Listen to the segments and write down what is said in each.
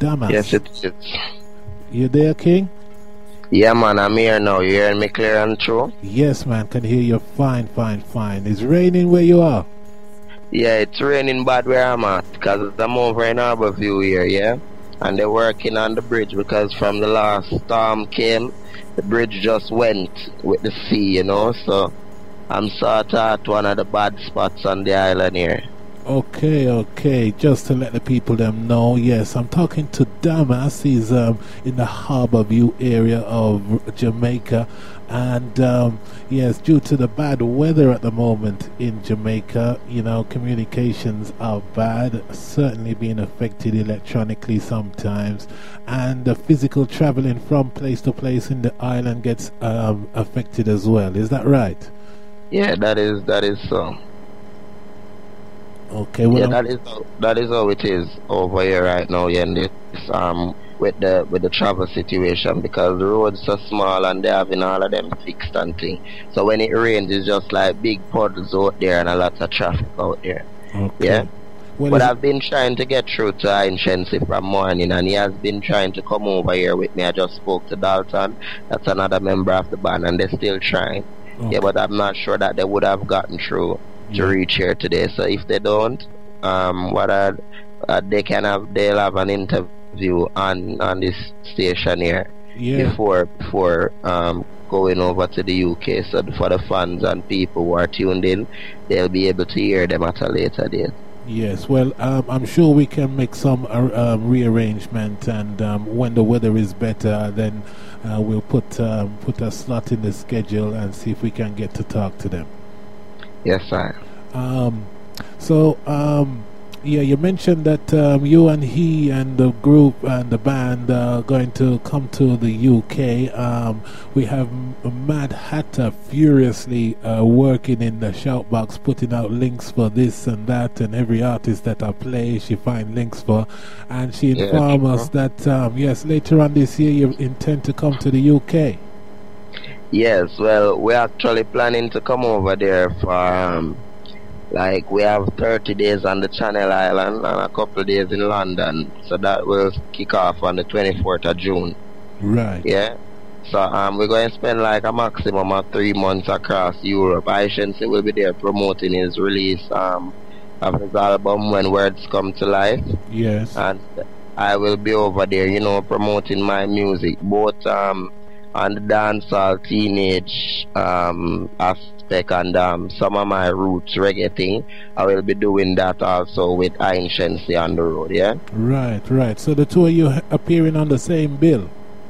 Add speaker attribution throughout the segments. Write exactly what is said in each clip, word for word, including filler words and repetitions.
Speaker 1: Damas.
Speaker 2: Yes, it is.
Speaker 1: You there, King?
Speaker 2: Yeah, man, I'm here now. You hearing me clear and true?
Speaker 1: Yes, man, can hear you fine, fine, fine. It's raining where you are?
Speaker 2: Yeah, it's raining bad where I'm at, because I'm over in Harborview here, yeah? And they're working on the bridge, because from the last storm came, the bridge just went with the sea, you know? So I'm sort of at one of the bad spots on the island here.
Speaker 1: Okay, okay. Just to let the people them know, yes, I'm talking to Damas. He's um, in the Harborview area of Jamaica. And um, yes, due to the bad weather at the moment in Jamaica, you know, communications are bad, certainly being affected electronically sometimes. And the physical traveling from place to place in the island gets um, affected as well. Is that right?
Speaker 2: Yeah, that is, that is so.
Speaker 1: Okay, well,
Speaker 2: yeah, that is that is how it is over here right now. Yeah, and this, um, with the with the travel situation, because the roads are small and they're having all of them fixed and things. So when it rains, it's just like big puddles out there and a lot of traffic out there.
Speaker 1: Okay.
Speaker 2: Yeah.
Speaker 1: Well,
Speaker 2: but I've been trying to get through to Ian Shensi from morning, and he has been trying to come over here with me. I just spoke to Dalton, that's another member of the band, and they're still trying. Okay. Yeah, but I'm not sure that they would have gotten through to yeah. reach here today. So if they don't, um, what I, uh, they can have, they'll have an interview on on this station here yeah. before before um going over to the U K. So for the fans and people who are tuned in, they'll be able to hear them at a later date.
Speaker 1: Yes, well, um, I'm sure we can make some uh, um, rearrangement, and um, when the weather is better, then uh, we'll put um, put a slot in the schedule and see if we can get to talk to them.
Speaker 2: Yes, sir.
Speaker 1: Um, so, um, yeah, you mentioned that um, you and he and the group and the band are going to come to the U K. Um, we have Mad Hatter furiously uh, working in the shoutbox, putting out links for this and that, and every artist that I play, she finds links for. And she informed yeah, us that, um, yes, later on this year you intend to come to the U K.
Speaker 2: Yes, well, we're actually planning to come over there for, um, like, we have thirty days on the Channel Island and a couple of days in London. So that will kick off on the twenty-fourth of June.
Speaker 1: Right.
Speaker 2: Yeah. So um, we're going to spend like a maximum of three months across Europe. Ian Shensi will be there promoting his release um, of his album When Words Come to Life.
Speaker 1: Yes.
Speaker 2: And I will be over there, you know, promoting my music, both um, on the dancehall teenage um, aspect and um, some of my roots reggae thing. I will be doing that also with Ian Shensi on the road, yeah?
Speaker 1: Right, right. So the two of you appearing on the same bill?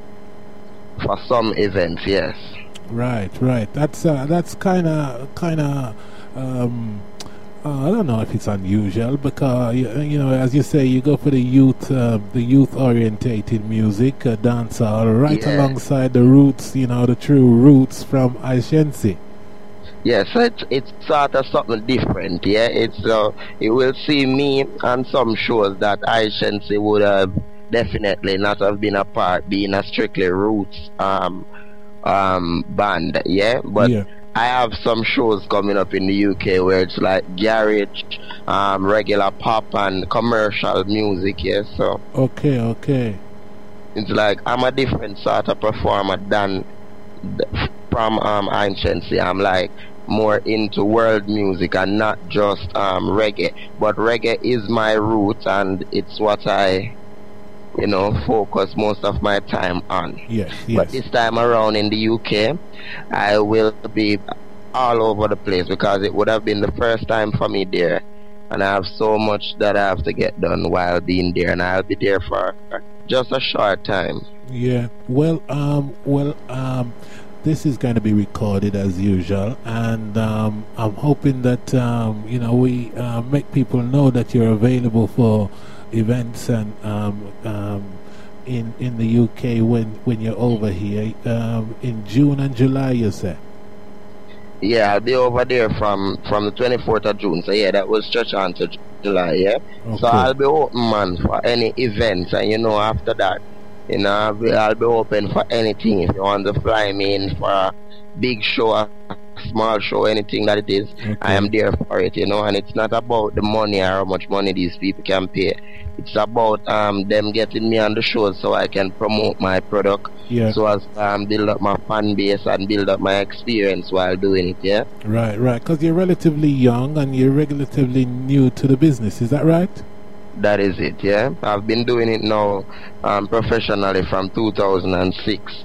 Speaker 2: For some events, yes.
Speaker 1: Right, right. That's uh, that's kind of, kind of, um, uh, I don't know if it's unusual, because, you, you know, as you say, you go for the youth, uh, the youth-orientated music, uh, dancehall, right yeah. alongside the roots, you know, the true roots from Ian Shensi.
Speaker 2: Yes, yeah, so it's, it's sort of something different, yeah. It's uh, you will see me on some shows that Ian Shensi would have definitely not have been a part, being a strictly roots um, um, band, yeah. But yeah. I have some shows coming up in the U K where it's like garage, um, regular pop and commercial music, yes. Yeah, so
Speaker 1: okay, okay.
Speaker 2: It's like I'm a different sort of performer than from um, Ian Shensi. I'm like more into world music and not just um, reggae. But reggae is my root and it's what I, you know, focus most of my time on.
Speaker 1: Yes, yes.
Speaker 2: But this time around in the U K, I will be all over the place because it would have been the first time for me there. And I have so much that I have to get done while being there. And I'll be there for just a short time.
Speaker 1: Yeah. Well, um, well, um, this is going to be recorded as usual, and um, I'm hoping that um, you know, we uh, make people know that you're available for events and um, um, in in the U K when when you're over here um, in June and July, you say.
Speaker 2: Yeah, I'll be over there from from the twenty-fourth of June. So yeah, that will stretch on to July. Yeah. Okay. So I'll be open, man, for any events, and you know, after that, you know, I'll be, I'll be open for anything. If you want to fly me in for a big show, a small show, anything that it is, okay. I am there for it, you know. And it's not about the money or how much money these people can pay. It's about um them getting me on the show so I can promote my product, yeah. so as um build up my fan base and build up my experience while doing it, yeah.
Speaker 1: Right, right. Because you're relatively young and you're relatively new to the business, is that right?
Speaker 2: That is it, yeah. I've been doing it now um, professionally from two thousand six.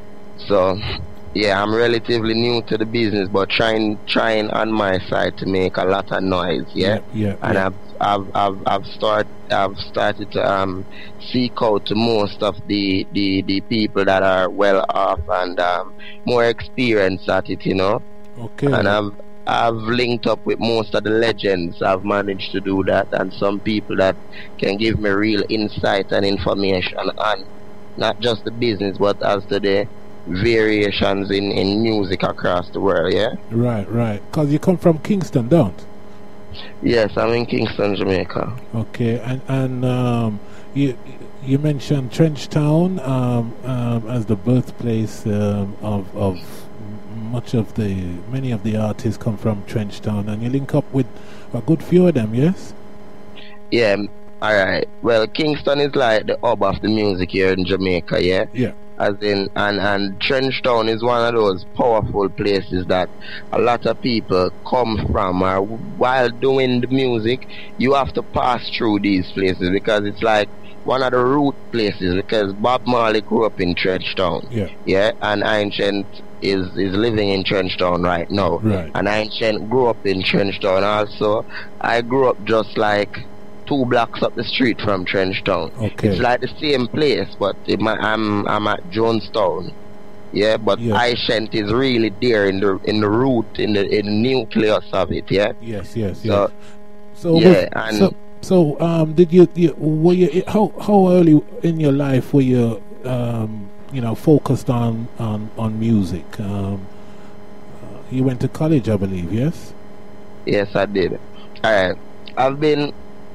Speaker 2: So, yeah, I'm relatively new to the business, but trying trying on my side to make a lot of noise, yeah.
Speaker 1: Yeah. yeah
Speaker 2: and
Speaker 1: yeah.
Speaker 2: I've I've I've I've started I've started to um seek out to most of the the the people that are well off and um, more experienced at it, you know.
Speaker 1: Okay.
Speaker 2: And I've I've linked up with most of the legends. I've managed to do that, and some people that can give me real insight and information on not just the business, but as to the variations in, in music across the world, yeah?
Speaker 1: Right, right. Because you come from Kingston, don't?
Speaker 2: Yes, I'm in Kingston, Jamaica.
Speaker 1: Okay, and, and um, you you mentioned Trenchtown um, um, as the birthplace um, of... of much of the many of the artists come from Trenchtown, and you link up with a good few of them, yes?
Speaker 2: Yeah, alright. Well, Kingston is like the hub of the music here in Jamaica, yeah?
Speaker 1: Yeah.
Speaker 2: As in, and, and Trenchtown is one of those powerful places that a lot of people come from. Or while doing the music, you have to pass through these places because it's like one of the root places, because Bob Marley grew up in Trenchtown.
Speaker 1: Yeah.
Speaker 2: Yeah, and Ancient is is living in Trenchtown right now.
Speaker 1: Right.
Speaker 2: And Ancient grew up in Trenchtown also. I grew up just like two blocks up the street from Trenchtown.
Speaker 1: Okay.
Speaker 2: It's like the same place, but it, I'm I'm at Jonestown. Yeah, but
Speaker 1: yes.
Speaker 2: Ancient is really there in the in the root, in the in the nucleus of it. Yeah.
Speaker 1: Yes, yes,
Speaker 2: so,
Speaker 1: yes. So
Speaker 2: yeah,
Speaker 1: was,
Speaker 2: and
Speaker 1: so so um, did you, you were you how how early in your life were you um you know focused on on on music? Um, uh, you went to college, I believe. Yes.
Speaker 2: Yes, I did. All right, I've been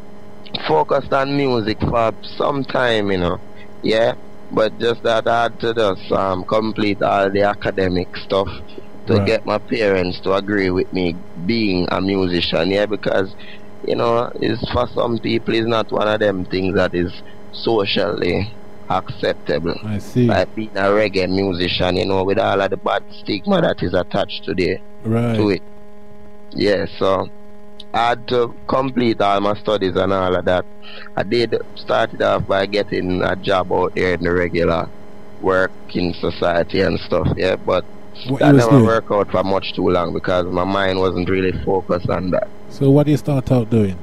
Speaker 2: focused on music for some time, you know. Yeah, but just that I had to just um, complete all the academic stuff to right. get my parents to agree with me being a musician. Yeah, because you know, it's for some people it's not one of them things that is socially acceptable.
Speaker 1: I see.
Speaker 2: Like being a reggae musician, you know, with all of the bad stigma that is attached to the
Speaker 1: right.
Speaker 2: to it. Yeah, so I had to complete all my studies and all of that. I did started off by getting a job out there in the regular working society and stuff, yeah, but what that never doing? worked out for much too long because my mind wasn't really focused on that.
Speaker 1: So what do you start out doing?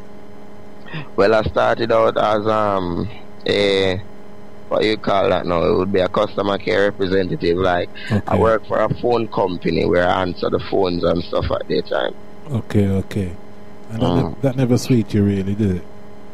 Speaker 2: Well, I started out as um a what you call that now? It would be a customer care representative. Like okay. I work for a phone company where I answer the phones and stuff at the time.
Speaker 1: Okay, okay. And
Speaker 2: mm.
Speaker 1: that, ne that never sweet you really, did it?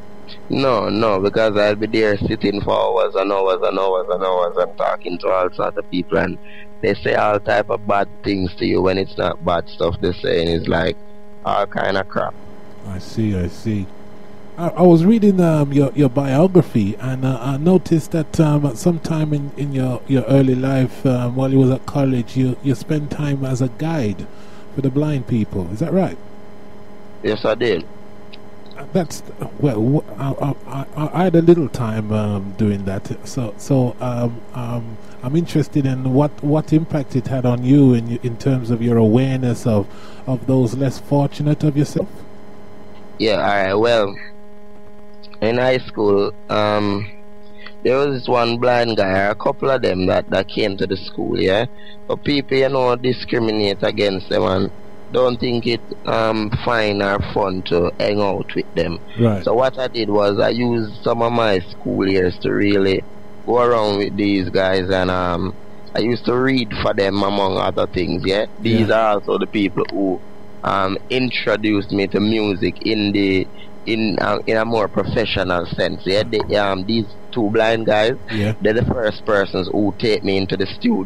Speaker 2: No, no, because I'll be there sitting for hours and hours and hours and hours and talking to all sorts of people, and they say all type of bad things to you when it's not bad stuff they're saying. It's like all kind of crap.
Speaker 1: I see, I see. I, I was reading um, your, your biography, and uh, I noticed that um, at some time in, in your, your early life, um, while you was at college, you, you spent time as a guide for the blind people. Is that right?
Speaker 2: Yes, I did.
Speaker 1: That's well. I, I, I had a little time um, doing that, so so um, um, I'm interested in what, what impact it had on you in in terms of your awareness of of those less fortunate of yourself.
Speaker 2: Yeah. All right. Well, in high school, um, there was this one blind guy, or a couple of them that that came to the school. Yeah, but people, you know, discriminate against them and don't think it um fine or fun to hang out with them.
Speaker 1: Right.
Speaker 2: So what I did was I used some of my school years to really go around with these guys, and um I used to read for them among other things. Yeah, these yeah. are also the people who um introduced me to music in the in uh, in a more professional sense. Yeah, they, um these two blind guys.
Speaker 1: Yeah,
Speaker 2: they're the first persons who take me into the studio.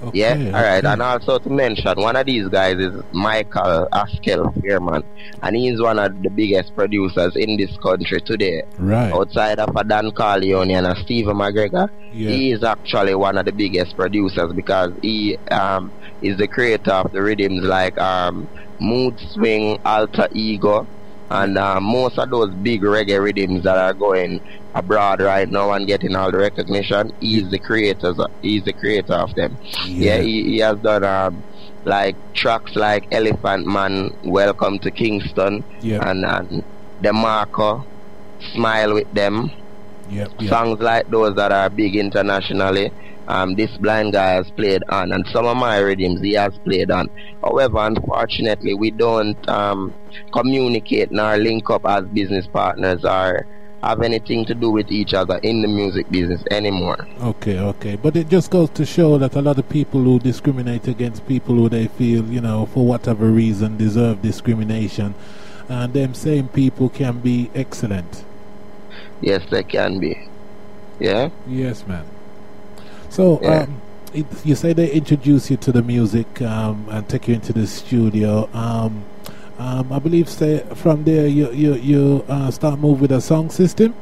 Speaker 1: Okay,
Speaker 2: yeah,
Speaker 1: okay.
Speaker 2: all right. And also to mention, one of these guys is Michael Askel Fairman, and he's one of the biggest producers in this country today.
Speaker 1: Right.
Speaker 2: Outside of a Dan Corleone and a Stephen McGregor,
Speaker 1: Yeah.
Speaker 2: he is actually one of the biggest producers because he um, is the creator of the rhythms like um, Mood Swing, Alter Ego, and um, most of those big reggae rhythms that are going abroad right now and getting all the recognition. He's the creators. He's the creator of them.
Speaker 1: Yeah,
Speaker 2: Yeah, he, he has done um, like tracks like Elephant Man, Welcome to Kingston,
Speaker 1: yeah,
Speaker 2: and and DeMarco, Smile with Them.
Speaker 1: yeah, yeah.
Speaker 2: Songs like those that are big internationally. Um, this blind guy has played on, and some of my rhythms he has played on. However, unfortunately, we don't um, communicate nor link up as business partners or have anything to do with each other in the music business anymore.
Speaker 1: Okay, okay. But it just goes to show that a lot of people who discriminate against people who they feel, you know, for whatever reason deserve discrimination, and them same people can be excellent.
Speaker 2: Yes, they can be. Yeah?
Speaker 1: Yes, man. So,
Speaker 2: Yeah.
Speaker 1: um, it, you say they introduce you to the music um, and take you into the studio. Um, um, I believe say from there you you you uh, start move with a song system.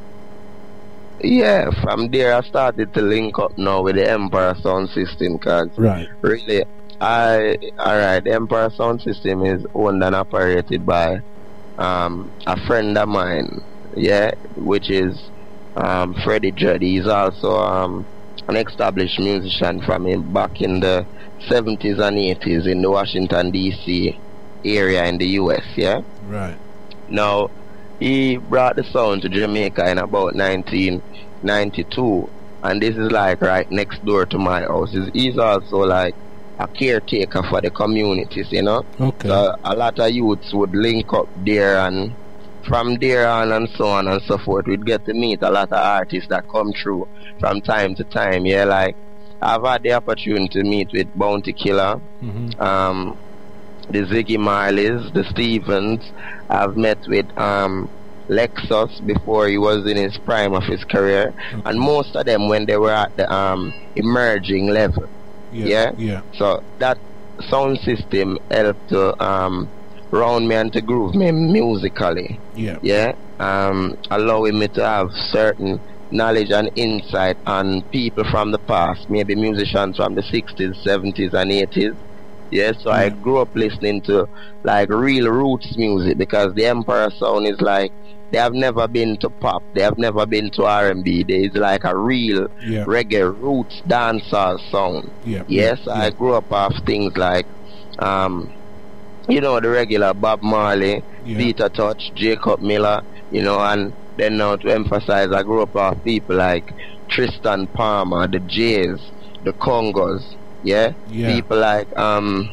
Speaker 2: Yeah, from there I started to link up now with the Empire Sound System because
Speaker 1: Right.
Speaker 2: really, I alright, the Empire Sound System is owned and operated by um, a friend of mine, yeah, which is um, Freddie Juddy. He's also um, an established musician from him back in the seventies and eighties in the Washington D C area in the U S, yeah.
Speaker 1: Right.
Speaker 2: Now, he brought the sound to Jamaica in about nineteen ninety-two, and this is like right next door to my house. He's, he's also like a caretaker for the communities, you know.
Speaker 1: Okay.
Speaker 2: So a lot of youths would link up there, and from there on and so on and so forth, we'd get to meet a lot of artists that come through from time to time. Yeah, like I've had the opportunity to meet with Bounty Killer,
Speaker 1: Mm-hmm.
Speaker 2: um, the Ziggy Marleys, the Stevens. I've met with um, Lexus before he was in his prime of his career,
Speaker 1: Okay.
Speaker 2: and most of them when they were at the um, emerging level.
Speaker 1: Yeah.
Speaker 2: Yeah?
Speaker 1: Yeah.
Speaker 2: So that sound system helped to um, round me and to groove me musically.
Speaker 1: Yeah.
Speaker 2: Yeah, um, allowing me to have certain knowledge and insight on people from the past, maybe musicians from the sixties, seventies, and eighties. Yeah, so I
Speaker 1: Yeah.
Speaker 2: grew up listening to like real roots music because the Empire Sound is like they have never been to pop, they have never been to R and B. There is like a real
Speaker 1: Yeah.
Speaker 2: reggae roots dancehall sound.
Speaker 1: Yeah.
Speaker 2: Yes,
Speaker 1: Yeah.
Speaker 2: I grew up off things like, um, you know, the regular Bob Marley,
Speaker 1: Yeah.
Speaker 2: Peter Touch, Jacob Miller, you know, and then now to emphasize, I grew up off people like Tristan Palmer, the Jays, the Congos, yeah?
Speaker 1: Yeah.
Speaker 2: People like um,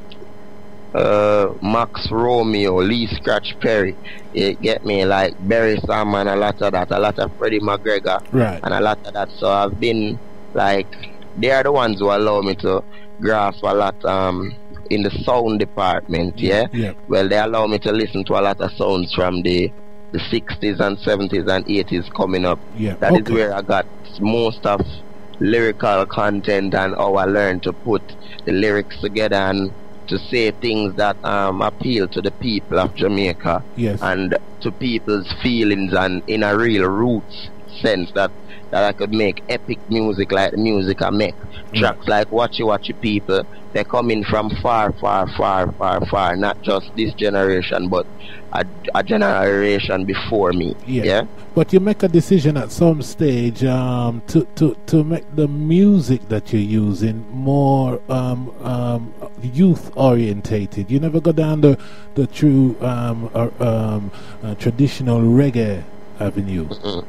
Speaker 2: uh, Max Romeo, Lee Scratch Perry, you get me, like Barry Salmon, a lot of that, a lot of Freddie McGregor,
Speaker 1: Right.
Speaker 2: and a lot of that. So I've been like, they are the ones who allow me to grasp a lot um in the sound department, yeah.
Speaker 1: Yeah.
Speaker 2: Well, they allow me to listen to a lot of sounds from the the sixties and seventies and eighties coming up.
Speaker 1: Yeah.
Speaker 2: That is
Speaker 1: Okay.
Speaker 2: where I got most of lyrical content and how I learned to put the lyrics together and to say things that um appeal to the people of Jamaica
Speaker 1: Yes.
Speaker 2: and to people's feelings and in a real roots sense that that I could make epic music like the music I make.
Speaker 1: Mm.
Speaker 2: Tracks like Watchy Watchy People, they're coming from far, far, far, far, far, not just this generation, but a, a generation before me.
Speaker 1: Yeah.
Speaker 2: Yeah?
Speaker 1: But you make a decision at some stage um, to, to, to make the music that you're using more um, um, youth orientated. You never go down the, the true um, uh, um, uh, traditional reggae avenue.
Speaker 2: Mm.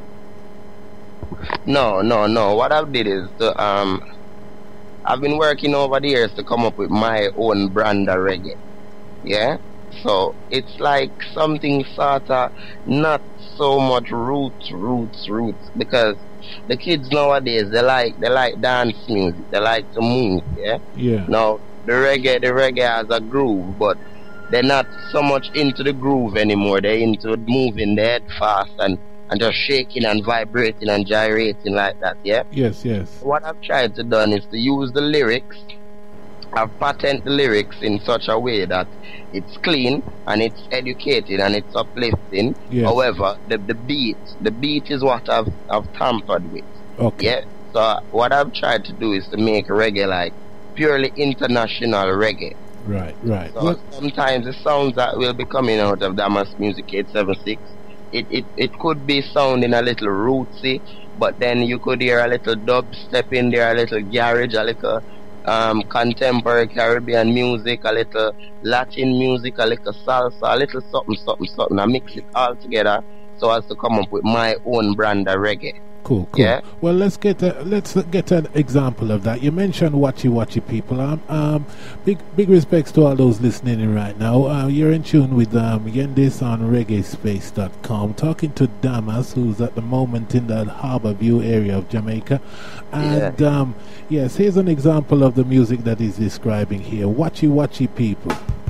Speaker 2: No, no, no. What I did is to, um, I've been working over the years to come up with my own brand of reggae. Yeah? So it's like something sort of not so much roots, roots, roots, because the kids nowadays they like they like dance music, they like to move. Yeah.
Speaker 1: Yeah.
Speaker 2: Now the reggae, the reggae has a groove, but they're not so much into the groove anymore. They're into moving their head fast and and just shaking and vibrating and gyrating like that. Yeah.
Speaker 1: Yes, yes.
Speaker 2: What I've tried to done is to use the lyrics I've patented the lyrics in such a way that it's clean and it's educated and it's uplifting.
Speaker 1: Yes.
Speaker 2: However, the, the beat, the beat is what I've, I've tampered with.
Speaker 1: Okay.
Speaker 2: Yeah. So what I've tried to do is to make reggae like purely international reggae.
Speaker 1: Right, right.
Speaker 2: So
Speaker 1: Well,
Speaker 2: sometimes the sounds that will be coming out of Damas Music eight seven six, it, it, it could be sounding a little rootsy, but then you could hear a little dubstep in there, a little garage, a little um, contemporary Caribbean music, a little Latin music, a little salsa, a little something, something, something. I mix it all together so as to come up with my own brand of reggae.
Speaker 1: Cool, cool.
Speaker 2: Yeah.
Speaker 1: Well, let's get a, let's get an example of that. You mentioned Watchy Watchy people. Um, um, big big respects to all those listening in right now. Uh, you're in tune with um, Yendis on reggae space dot com, talking to Damas, who's at the moment in the Harbour View area of Jamaica. And
Speaker 2: Yeah.
Speaker 1: um, yes, here's an example of the music that he's describing here. Watchy Watchy people.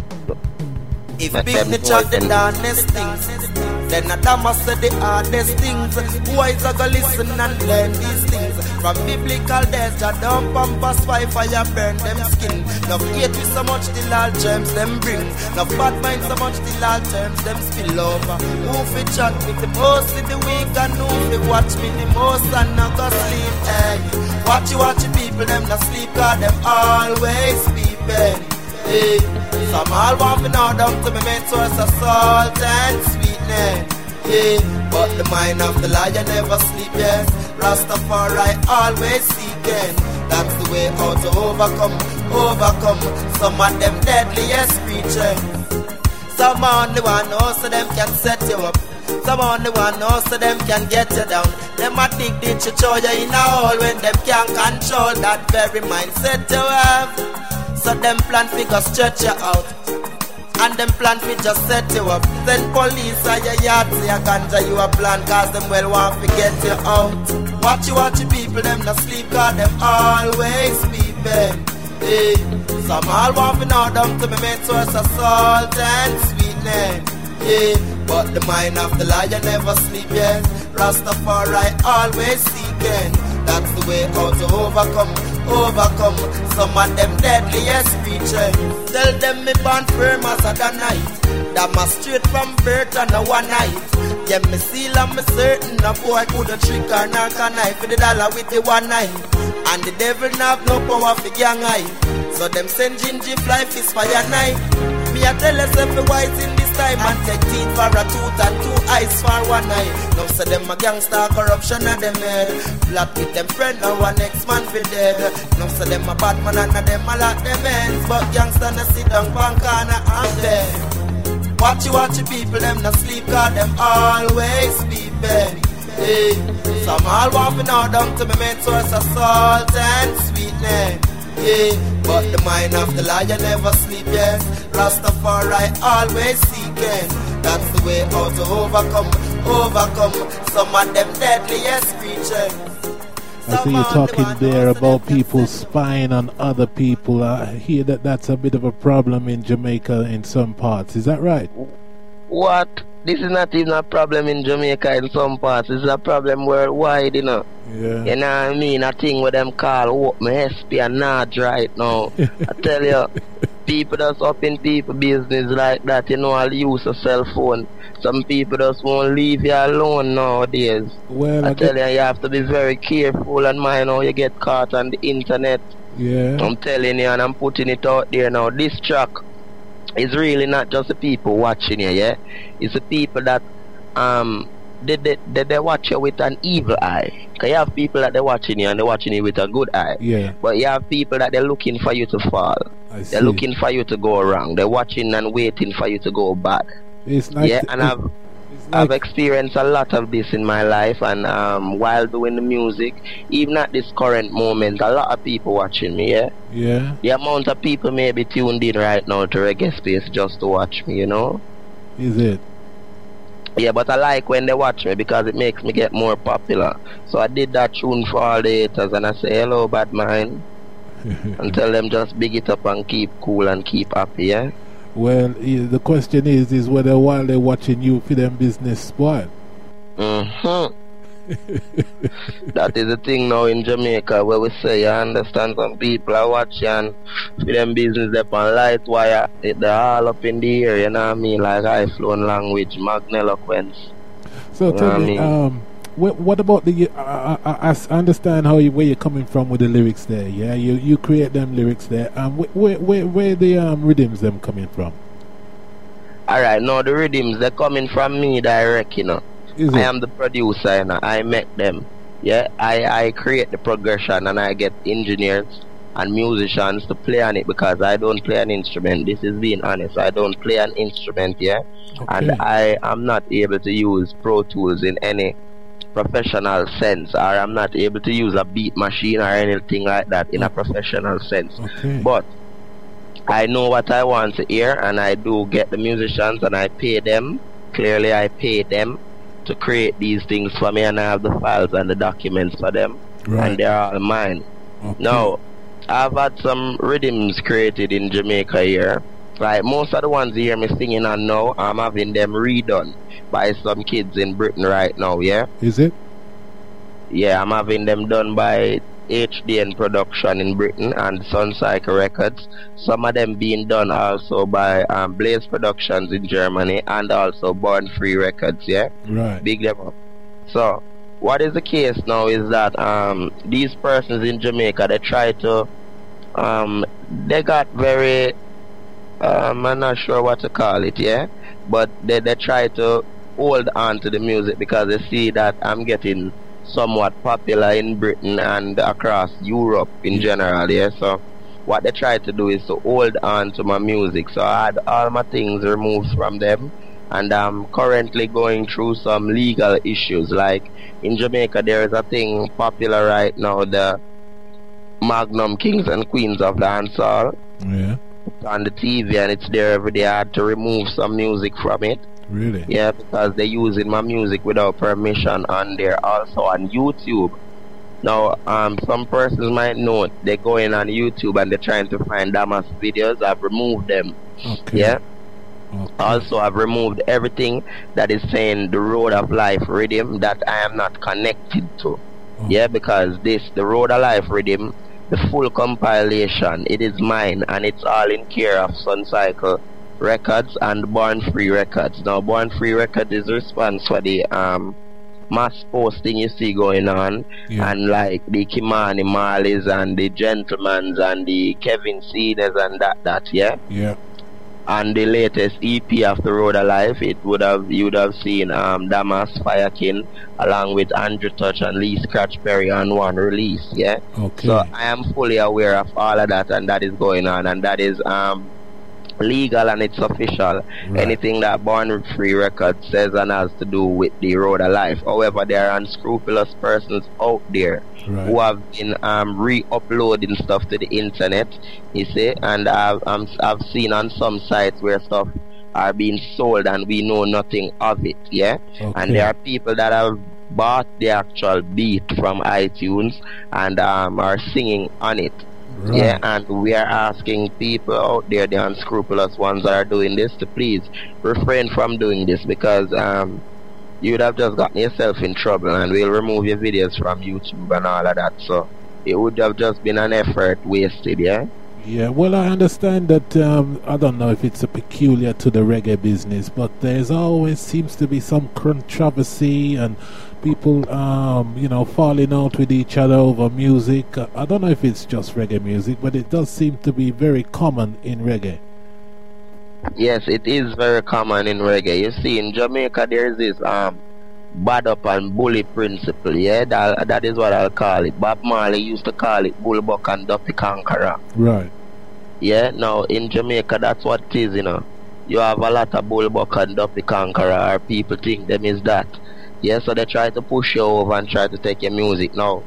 Speaker 3: If people chat the darnest things, then a Damas said the hardest things. Boys are gonna listen and learn these things. From biblical days, that don't pampas fire, fire burn them skin. No hate with so much till all germs them bring. No bad mind so much till all terms them spill over. Who fi chat with the most in the week and who fi watch me the most and not go sleep. Hey, watch you watch you people them not sleep 'cause them always sleeping. Hey, some all want me now down to me main source of salt and sweetness. Yeah, but the mind of the lion never sleep, yes. Rastafari always seeking. That's the way how to overcome, overcome some of them deadliest creatures. Some only one knows so them can set you up. Some only one knows so them can get you down. Them a dig ditch you show you in a hole when them can't control that very mindset you have. So them plan figure stretch you out, and them plan fi just set you up. Then police or your yard say a ganja you a plan, cause them well want to get you out. Watch you watch you people them not sleep, cause them always sleeping. Hey, some all want to know down to me main source of salt and sweetness. Yeah, but the mind of the lion never sleep, yes. Rastafari always seeking. That's the way how to overcome, overcome some of them deadliest creatures. Tell them me born firm as a the night. That my straight from birth and a one night. Yeah, me seal and me certain a boy coulda trick or knock a knife for the dollar with the one night. And the devil not have no power for gang eye. So them send Gingy fly fish for your night. Me a tell yourself the wise in this time and take teeth for a tooth and two eyes for one eye. Now say them a gangster corruption of them head. Plot with them friend and one next man for dead. Now say them a bad man and them a lock them ends. But gangster na sit down pan corner and dead. Watch you watch you people them not sleep 'cause them always sleeping. Hey, some all want me now down to me main source of salt and sweetness. Yeah, but the mind of the lion never sleep, yes. Rastafari always seeking. That's the way how to overcome, overcome some of them deadliest creatures.
Speaker 1: I see you talking there about people spying on other people. I hear that that's a bit of a problem in Jamaica in some parts. Is that right?
Speaker 2: What? This is not even a problem in Jamaica in some parts. It's a problem worldwide, you know.
Speaker 1: Yeah.
Speaker 2: You know what I mean? A thing with them call what my S P and Nod right now. I tell you, people that's up in people business like that, you know, I'll use a cell phone. Some people just won't leave you alone nowadays.
Speaker 1: Well,
Speaker 2: I,
Speaker 1: I
Speaker 2: tell
Speaker 1: get...
Speaker 2: you, you have to be very careful and mind how you get caught on the internet.
Speaker 1: Yeah.
Speaker 2: I'm telling you, and I'm putting it out there now. This track is really not just the people watching you, yeah? It's the people that um they, they, they, they watch you with an evil eye. Because you have people that they're watching you and they're watching you with a good eye.
Speaker 1: Yeah.
Speaker 2: But you have people that they're looking for you to fall.
Speaker 1: I see.
Speaker 2: They're looking for you to go wrong. They're watching and waiting for you to go bad.
Speaker 1: It's like
Speaker 2: yeah,
Speaker 1: the,
Speaker 2: and
Speaker 1: it's,
Speaker 2: I've
Speaker 1: it's
Speaker 2: I've
Speaker 1: like...
Speaker 2: experienced a lot of this in my life, and um, while doing the music, even at this current moment, a lot of people watching me, yeah?
Speaker 1: Yeah.
Speaker 2: The amount of people may be tuned in right now to Reggae Space just to watch me, you know?
Speaker 1: Is it?
Speaker 2: Yeah, but I like when they watch me because it makes me get more popular. So I did that tune for all the haters and I say, hello, bad mind. And tell them just big it up and keep cool and keep happy, yeah?
Speaker 1: Well, the question is, is whether while they're watching you, for them business spoil.
Speaker 2: Mm-hmm. That is the thing now in Jamaica where we say, you understand, some people are watching for them business up on light wire, they're all up in the air, you know what I mean, like high flown language, magniloquence.
Speaker 1: So
Speaker 2: you
Speaker 1: tell me,
Speaker 2: I mean?
Speaker 1: um, what, what about the, uh, I, I understand how you, where you're coming from with the lyrics there, yeah? You you create them lyrics there. Um, where, where, where the um, rhythms them coming from?
Speaker 2: Alright, now the rhythms, they're coming from me direct, you know.
Speaker 1: Is
Speaker 2: I
Speaker 1: it?
Speaker 2: am the producer, you know. I make them. Yeah, I, I create the progression and I get engineers and musicians to play on it because I don't play an instrument. This is being honest. I don't play an instrument, yeah.
Speaker 1: Okay.
Speaker 2: And I am not able to use Pro Tools in any professional sense, or I'm not able to use a beat machine or anything like that in a professional sense.
Speaker 1: Okay.
Speaker 2: But I know what I want to hear, and I do get the musicians and I pay them. Clearly I pay them to create these things for me, and I have the files and the documents for them,
Speaker 1: Right.
Speaker 2: and they're all mine.
Speaker 1: Okay.
Speaker 2: Now, I've had some rhythms created in Jamaica here. Like most of the ones you hear me singing on now, I'm having them redone by some kids in Britain right now, yeah?
Speaker 1: Is it?
Speaker 2: Yeah, I'm having them done by H D N Production in Britain and Sun Cycle Records. Some of them being done also by um, Blaze Productions in Germany and also Born Free Records, yeah?
Speaker 1: Right.
Speaker 2: Big them up. So, what is the case now is that um, these persons in Jamaica, they try to, um, they got very, um, I'm not sure what to call it, yeah? But they, they try to hold on to the music because they see that I'm getting somewhat popular in Britain and across Europe in general, yeah? So, what they try to do is to hold on to my music. So, I had all my things removed from them. And I'm currently going through some legal issues. Like in Jamaica, there is a thing popular right now, the Magnum Kings and Queens of Dancehall.
Speaker 1: Yeah.
Speaker 2: It's on the T V and it's there every day. I had to remove some music from it.
Speaker 1: Really?
Speaker 2: Yeah, because they're using my music without permission on there. Also on YouTube. Now, um, some persons might know they're going on YouTube and they're trying to find Damas videos. I've removed them.
Speaker 1: Okay.
Speaker 2: Yeah.
Speaker 1: Okay.
Speaker 2: Also, I've removed everything that is saying the Road of Life rhythm that I am not connected to.
Speaker 1: Oh.
Speaker 2: Yeah, because this, the Road of Life rhythm, the full compilation, it is mine and it's all in care of Sun Cycle Records and Born Free Records. Now, Born Free Records is responsible for the um, mass posting you see going on,
Speaker 1: Yeah.
Speaker 2: and like the Kimani Marleys and the Gentlemans and the Kevin Cedars and that, that, yeah?
Speaker 1: Yeah.
Speaker 2: And the latest E P of The Road of Life, it would have you would have seen um Damas Firekin along with Andrew Touch and Lee Scratch Perry on one release, yeah.
Speaker 1: Okay.
Speaker 2: So I am fully aware of all of that, and that is going on, and that is um legal and it's official.
Speaker 1: Right.
Speaker 2: Anything that Born Free Records says and has to do with The Road of Life. However, there are unscrupulous persons out there
Speaker 1: Right.
Speaker 2: who have been um, re-uploading stuff to the internet, you see, and I've, um, I've seen on some sites where stuff are being sold and we know nothing of it, yeah?
Speaker 1: Okay.
Speaker 2: And there are people that have bought the actual beat from iTunes and um, are singing on it.
Speaker 1: Right.
Speaker 2: Yeah, and we are asking people out there, the unscrupulous ones that are doing this, to please refrain from doing this, because um, you would have just gotten yourself in trouble, and we'll remove your videos from YouTube and all of that. So it would have just been an effort wasted, yeah?
Speaker 1: Yeah, well, I understand that, um, I don't know if it's a peculiar to the reggae business, but there's always seems to be some controversy and people, um, you know, falling out with each other over music. Uh, I don't know if it's just reggae music, but it does seem to be very common in reggae.
Speaker 2: Yes, it is very common in reggae. You see, in Jamaica, there is this um, bad up and bully principle, yeah? That, that is what I'll call it. Bob Marley used to call it bull buck and duppy conqueror.
Speaker 1: Right.
Speaker 2: Yeah, now in Jamaica, that's what it is, you know. You have a lot of bull buck and duppy conqueror, or people think them is that. Yeah, so they try to push you over and try to take your music. Now,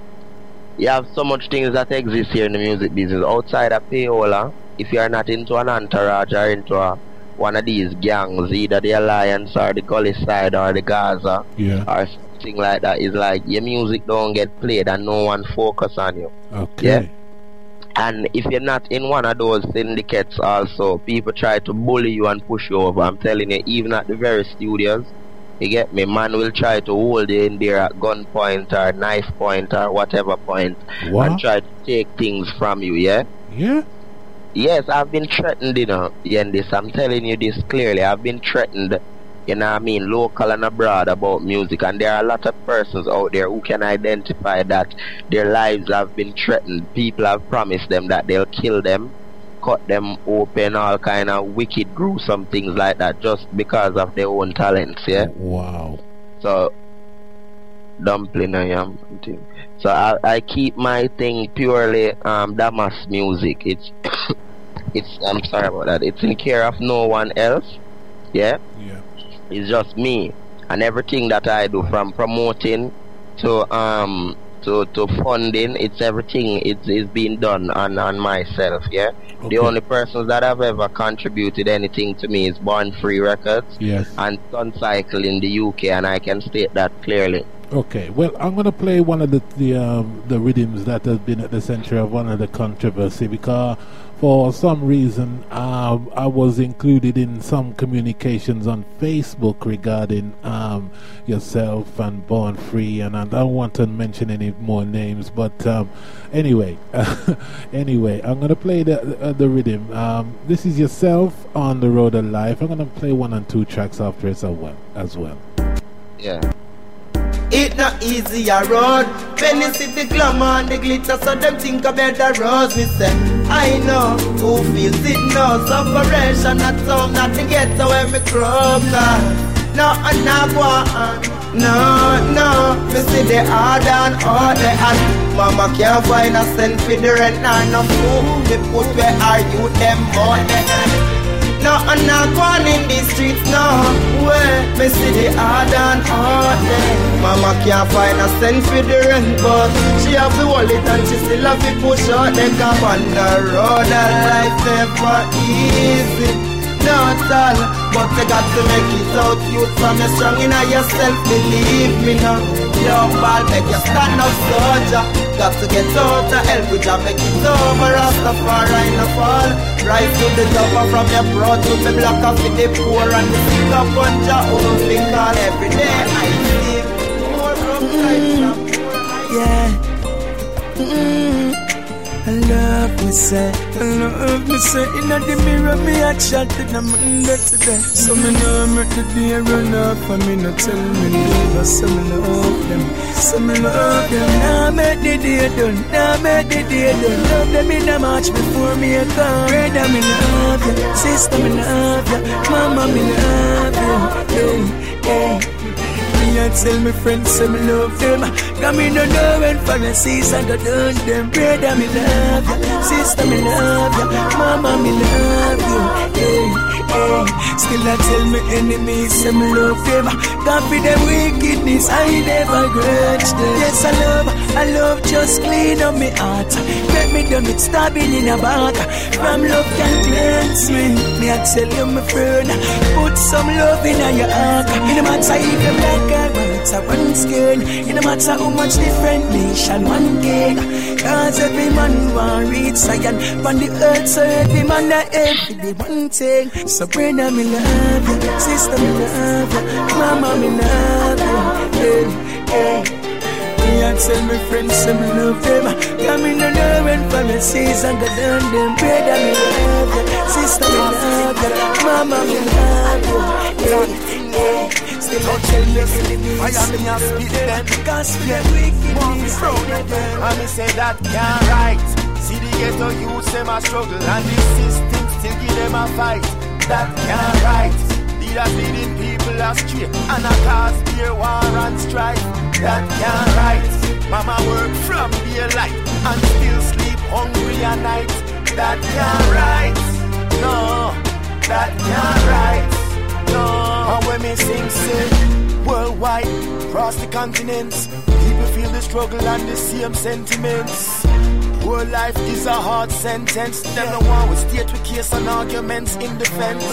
Speaker 2: you have so much things that exist here in the music business. Outside of payola, if you are not into an entourage or into a, one of these gangs, either the Alliance or the Gully Side or the Gaza,
Speaker 1: Yeah.
Speaker 2: or something like that, is like your music don't get played and no one focus on you.
Speaker 1: Okay.
Speaker 2: Yeah. And if you're not in one of those syndicates also, people try to bully you and push you over. I'm telling you, even at the very studios, You get me? Man will try to hold you in there at gunpoint or knife point or whatever point what? and try to take things from you, yeah?
Speaker 1: Yeah?
Speaker 2: Yes, I've been threatened, you know, Yendis. I'm telling you this clearly. I've been threatened, you know what I mean, local and abroad about music. And there are a lot of persons out there who can identify that their lives have been threatened. People have promised them that they'll kill them, cut them open, all kind of wicked, gruesome things like that, just because of their own talents, yeah?
Speaker 1: Wow.
Speaker 2: So, dumpling I am. So I, I keep my thing purely um Damas music. It's, it's, I'm sorry about that. It's in care of no one else, yeah?
Speaker 1: Yeah.
Speaker 2: It's just me. And everything that I do, from promoting to, um, to, to funding, it's everything, it's, it's being done on, on myself, yeah? Okay. The only persons that have ever contributed anything to me is Born Free Records,
Speaker 1: yes,
Speaker 2: and Suncycle in the U K, and I can state that clearly.
Speaker 1: Okay, well, I'm going to play one of the the, um, the rhythms that has been at the center of one of the controversy, because for some reason um, I was included in some communications on Facebook regarding um, yourself and Born Free, and I don't want to mention any more names, but um, anyway, anyway, I'm going to play the, uh, the rhythm. Um, this is yourself on the Road of Life. I'm going to play one and two tracks after it as well. As well.
Speaker 2: Yeah.
Speaker 3: It not easy a road. When you see the glamour and the glitter, so them think about the rose. Me say, I know who feels it now. Separation at home, not to get to where me croak. No, I'm not one. No, no. Me see the hard and all the hand. Mama can't find a cent for the rent and no food. Me put where are you them all the hand. No, I'm not going in the streets, no way. Me see the hard and hard day. Mama can't find a cent for the rent, but she have the wallet and she still have to push out the cap on the road. That life never easy, not all, but you got to make it out. Youth from you strong in yourself, believe me now. Young ball, make you stand up, soldier. Got to get out to help with you, make it over. Rastafari in the fall. Rise to the top and from your broad to the block of the poor and the sick up on your own finger. Every day I live more from life. Yeah. Mm-hmm. I love me say, I love me say. In the mirror me I chat in the Monday today. So me know me today run off and me no tell me leave us. So me love them, so me love them. Now make the day done, now make the day done. Love them in the march before me a come. Brother me love you, sister me love you, mama me love you. Hey, hey. I tell my friends say me love them. Got me no know when for the season go done them. Brother me love you, sister me love you, mama me love you. Hey, hey. Still I tell my enemies say me love them. Cause for them wickedness I never grudge them. Yes I love, I love just clean up me heart. Let me done with stabbing in a back. From love can cleanse me. Me I tell you my friend, put some love in your heart. In the matter if you like a it's a one skin. In no matter how much different nation one king. Cause every man want reach Zion. From the earth so every man a aim for the one thing. So brother me love you, sister me love you, mama me love you. Hey, hey. Me I tell my friends say me love them. Come in the know when family season go down them. Brother me love you, sister me love you, mama me love you. Hey, hey. Still don't tell me I am in your speed them. Cause we are wickedness and me say that can't right. See the ghetto youths them a struggle and the system still give them a fight. That can't right. Leaders leading people astray and a cause fear, war and strife. That can't right. Mama work from daylight and still sleep hungry at night. That can't right. No, that can't right. No. And when me sing, say, worldwide, across the continents, people feel the struggle and the same sentiments. Poor life is a hard sentence. Them no one will state with case and arguments in defense.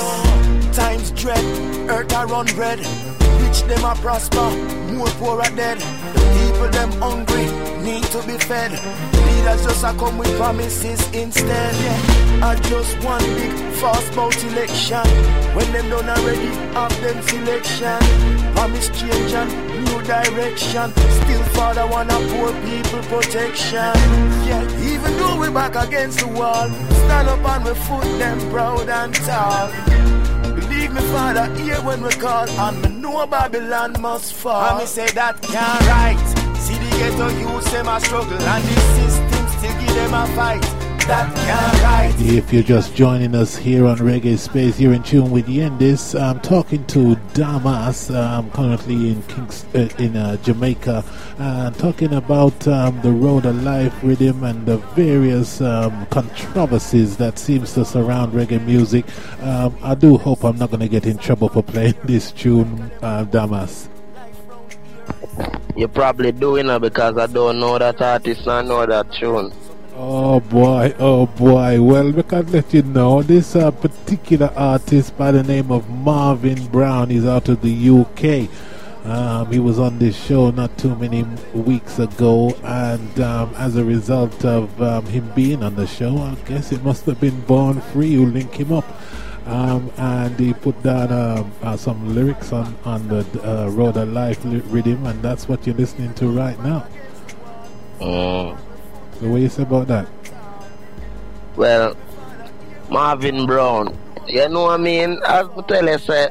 Speaker 3: Times dread, earth are run bread. Rich them a prosper, more poor are dead. The people them hungry, need to to be fed. Leaders just a come with promises instead. Yeah. I just one big fast bout election. When them done already have them selection. Promise change and new direction. Still father wanna poor people protection. Yeah, even though we back against the wall, stand up on my foot, them proud and tall. Believe me, Father, hear when we call, and me know Babylon must fall. And me say that can't right. See the ghetto youths, them a struggle, and the system still give them a fight. That can't right.
Speaker 1: If you're just joining us here on Reggae Space, you're in tune with Yendis. I'm talking to Damas, um, currently in Kings, uh, in uh, Jamaica, and uh, talking about um, the Road of Life rhythm and the various um, controversies that seems to surround reggae music. Um, I do hope I'm not going to get in trouble for playing this tune, uh, Damas.
Speaker 2: You probably do, you know, because I don't know that artist and I know that tune.
Speaker 1: Oh boy, oh boy. Well, we can let you know this uh, particular artist by the name of Marvin Brown is out of the U K. Um, he was on this show not too many weeks ago, and um, as a result of um, him being on the show, I guess it must have been Born Free who linked him up. Um, and he put down um, uh, some lyrics on, on the uh, Road of Life rhythm, and that's what you're listening to right now.
Speaker 2: Oh.
Speaker 1: So what you say about that?
Speaker 2: Well, Marvin Brown, you know what I mean? As I tell you, say,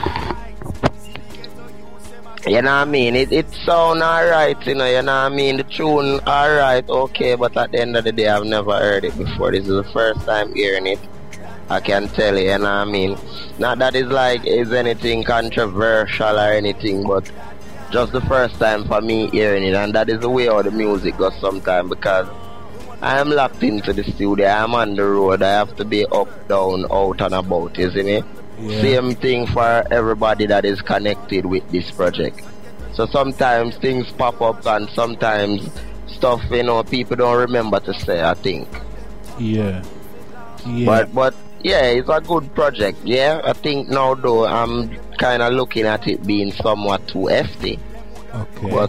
Speaker 2: you know what I mean? It, it sound alright, you know, you know what I mean? The tune alright, okay, but at the end of the day, I've never heard it before. This is the first time hearing it. I can tell you, you know what I mean? Not that it's like, is anything controversial or anything, but just the first time for me hearing it, and that is the way how the music goes sometimes, because I am locked into the studio, I am on the road, I have to be up, down, out and about, you see me? Yeah. Same thing for everybody that is connected with this project. So sometimes things pop up and sometimes stuff, you know, people don't remember to say, I think.
Speaker 1: Yeah. Yeah.
Speaker 2: But, but yeah, it's a good project, yeah? I think now though, I'm kind of looking at it being somewhat too hefty.
Speaker 1: Okay.
Speaker 2: But,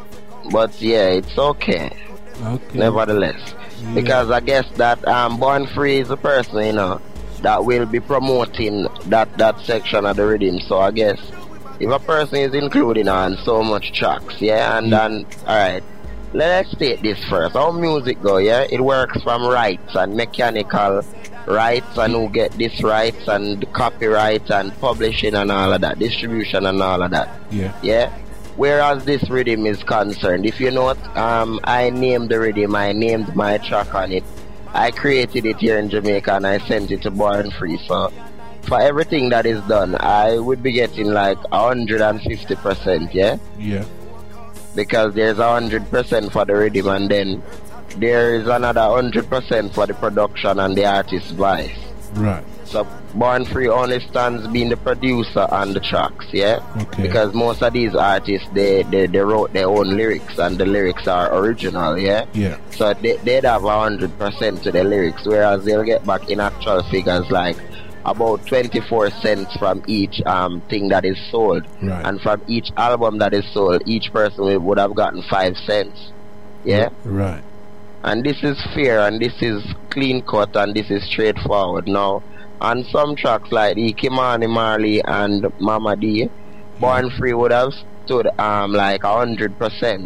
Speaker 2: but yeah, it's okay.
Speaker 1: Okay.
Speaker 2: Nevertheless.
Speaker 1: Yeah.
Speaker 2: Because I guess that um, Born Free is a person, you know, that will be promoting that, that section of the rhythm. So I guess if a person is including on so much tracks, yeah, and then, mm. alright, let's state this first. How music go, yeah? It works from rights and mechanical rights, and who get this rights and copyright and publishing and all of that, distribution and all of that.
Speaker 1: Yeah.
Speaker 2: Yeah. Whereas this rhythm is concerned, if you know, um, I named the rhythm, I named my track on it. I created it here in Jamaica and I sent it to Born Free. So for everything that is done, I would be getting like one hundred fifty percent, yeah?
Speaker 1: Yeah.
Speaker 2: Because there's one hundred percent for the rhythm, and then there is another one hundred percent for the production and the artist's voice.
Speaker 1: Right.
Speaker 2: So Born Free only stands being the producer on the tracks, yeah?
Speaker 1: Okay.
Speaker 2: Because most of these artists, they, they, they wrote their own lyrics, and the lyrics are original, yeah?
Speaker 1: Yeah.
Speaker 2: So they, they'd have one hundred percent to the lyrics, whereas they'll get back in actual figures like about twenty-four cents from each um thing that is sold.
Speaker 1: Right.
Speaker 2: And from each album that is sold, each person would have gotten five cents. Yeah?
Speaker 1: Right.
Speaker 2: And this is fair, and this is clean cut, and this is straightforward. Now, on some tracks like the Kimani Marley and Mama D, Born Free would have stood um like a hundred percent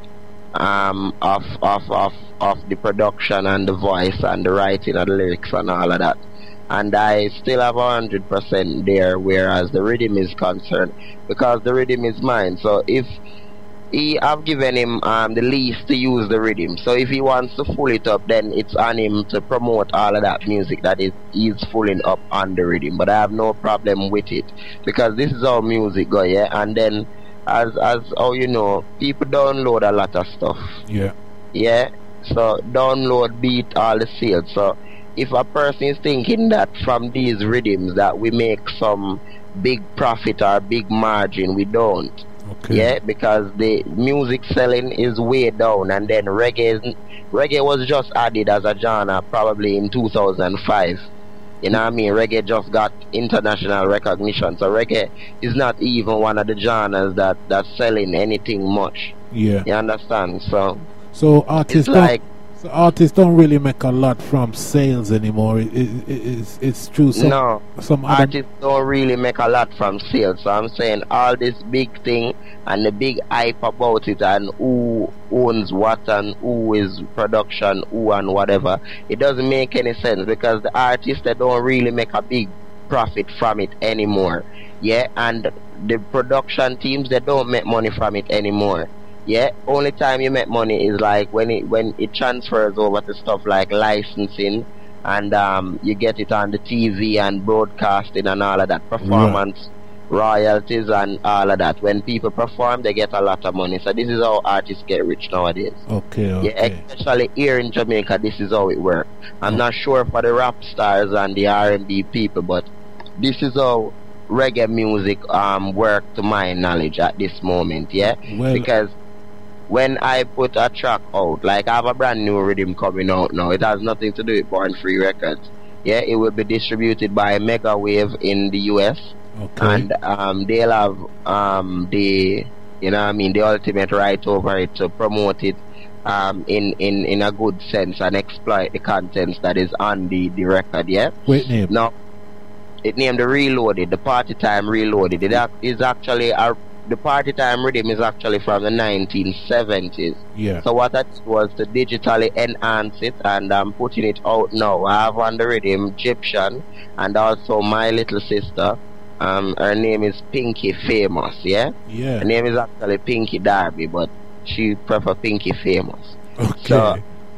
Speaker 2: um of of of of the production and the voice and the writing and the lyrics and all of that. And I still have a hundred percent there, whereas the rhythm is concerned, because the rhythm is mine. So if he have given him um, the lease to use the rhythm, so if he wants to full it up, then it's on him to promote all of that music that is he's fulling up on the rhythm. But I have no problem with it, because this is how music go, yeah. And then as as how you know, people download a lot of stuff,
Speaker 1: yeah,
Speaker 2: yeah. So download beat all the sales. So if a person is thinking that from these rhythms that we make some big profit or big margin, we don't.
Speaker 1: Okay.
Speaker 2: Yeah, because the music selling is way down, and then reggae reggae was just added as a genre probably in two thousand five. You know what I mean? Reggae just got international recognition, so reggae is not even one of the genres that that's selling anything much.
Speaker 1: Yeah.
Speaker 2: You understand? So
Speaker 1: So artists
Speaker 2: it's
Speaker 1: don't,
Speaker 2: like
Speaker 1: so artists don't really make a lot from sales anymore. It, it, it, it's, it's true. Some,
Speaker 2: no,
Speaker 1: some other
Speaker 2: artists don't really make a lot from sales. So I'm saying all this big thing and the big hype about it and who owns what and who is production, who and whatever, it doesn't make any sense because the artists, they don't really make a big profit from it anymore. Yeah, and the production teams, they don't make money from it anymore. Yeah, only time you make money is like when it when it transfers over to stuff like licensing and um you get it on the T V and broadcasting and all of that, performance right. royalties and all of that. When people perform, they get a lot of money. So this is how artists get rich nowadays.
Speaker 1: Okay, okay.
Speaker 2: Yeah, especially here in Jamaica, this is how it works. I'm oh. not sure for the rap stars and the R and B people, but this is how reggae music um work to my knowledge at this moment. Yeah, well, because when I put a track out, like I have a brand new rhythm coming out now, it has nothing to do with Born Free Records. Yeah, it will be distributed by Mega Wave in the U S. Okay. And um, they'll have um, the, you know what I mean, the ultimate right over it to promote it um, in, in, in a good sense and exploit the contents that is on the, the record, yeah?
Speaker 1: Wait, name?
Speaker 2: Now, it named the Reloaded, the Party Time Reloaded. It is actually a The Party Time rhythm is actually from the nineteen seventies.
Speaker 1: Yeah.
Speaker 2: So what I did was to digitally enhance it, and I'm putting it out now. I have on the rhythm Egyptian and also my little sister. Um, her name is Pinky Famous. Yeah.
Speaker 1: Yeah.
Speaker 2: Her name is actually Pinky Darby, but she prefer Pinky Famous.
Speaker 1: Okay.
Speaker 2: So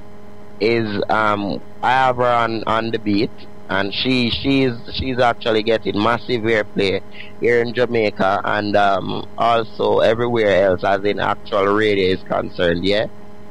Speaker 2: is um I have her on on the beat. And she she's she's actually getting massive airplay here in Jamaica and um, also everywhere else as in actual radio is concerned, yeah.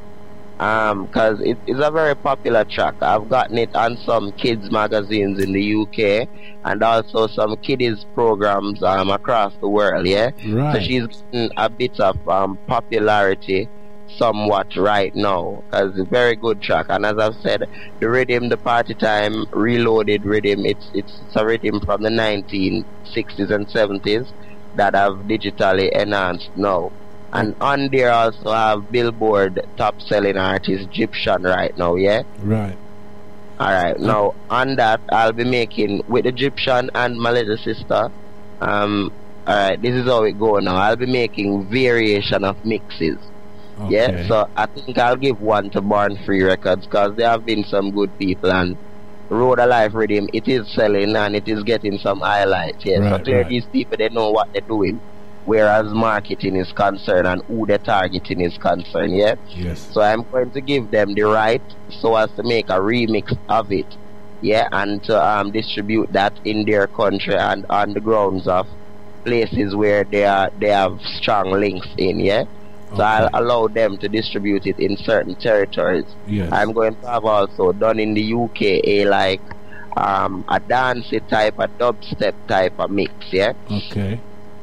Speaker 2: Um, cause it is a very popular track. I've gotten it on some kids magazines in the U K and also some kiddies programs um across the world, yeah.
Speaker 1: Right.
Speaker 2: So she's getting a bit of um popularity somewhat right now because it's a very good track, and as I've said, the rhythm, the Party Time Reloaded rhythm, it's it's, it's a rhythm from the nineteen sixties and seventies that I've digitally enhanced now. And on there also have Billboard top selling artist Egyptian right now, yeah?
Speaker 1: Right.
Speaker 2: Alright, now on that I'll be making with Egyptian and my little sister. Um alright, this is how it go now. I'll be making variation of mixes.
Speaker 1: Okay.
Speaker 2: Yeah, so I think I'll give one to Born Free Records because there have been some good people, and Road of Life Rhythm, it is selling and it is getting some highlights. Yeah,
Speaker 1: right,
Speaker 2: so there
Speaker 1: right.
Speaker 2: these people, they know what they're doing, whereas marketing is concerned and who they're targeting is concerned. Yeah.
Speaker 1: Yes.
Speaker 2: So I'm going to give them the right so as to make a remix of it. Yeah, and to um distribute that in their country and on the grounds of places where they are they have strong links in. Yeah. So okay. I'll allow them to distribute it in certain territories.
Speaker 1: Yes.
Speaker 2: I'm going to have also done in the U K a like um, a dancey type, a dubstep type of mix, yeah.
Speaker 1: Okay.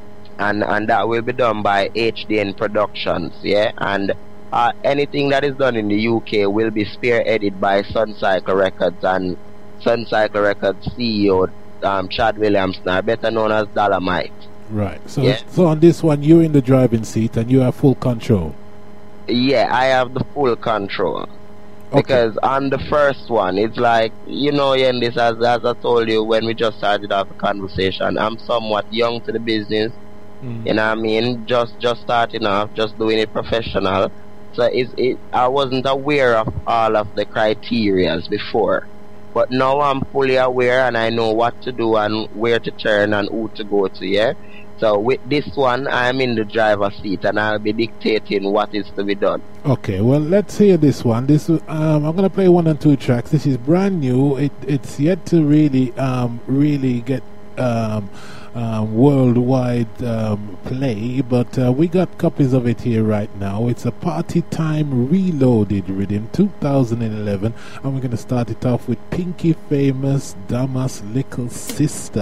Speaker 2: And and that will be done by H D N Productions, yeah. And uh, anything that is done in the U K will be spearheaded by Suncycle Records and Suncycle Records C E O um, Chad Williamson, better known as Dolomite.
Speaker 1: Right. So,
Speaker 2: yeah.
Speaker 1: so on this one, you're in the driving seat and you have full control.
Speaker 2: Yeah, I have the full control. Okay. Because on the first one, it's like, you know, Yendis, as, as I told you when we just started off the conversation, I'm somewhat young to the business. Mm. You know what I mean? Just just starting off, just doing it professional. So it's, it, I wasn't aware of all of the criterias before. But now I'm fully aware and I know what to do and where to turn and who to go to, yeah? So with this one, I'm in the driver's seat and I'll be dictating what is to be done.
Speaker 1: Okay, well, let's hear this one. This um, I'm going to play one and two tracks. This is brand new. It, it's yet to really, um, really get um, um, worldwide um, play, but uh, we got copies of it here right now. It's a Party Time Reloaded rhythm, two thousand eleven, and we're going to start it off with Pinky Famous, Damas' Little Sister.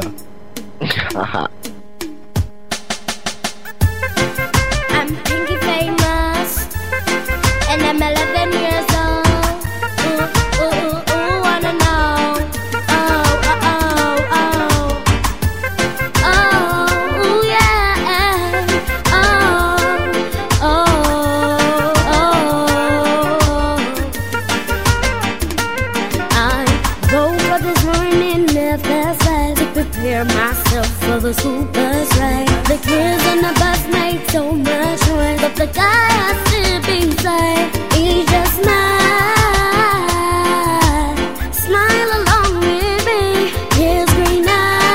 Speaker 4: I'm eleven years old. Ooh, ooh, ooh, ooh, wanna know. Oh, oh, oh, oh. Oh, yeah. Oh, oh, oh. prepare myself for the super strike. The kids on the bus made so much noise, but the guy I sit inside, he just smiled, smile along with me. His green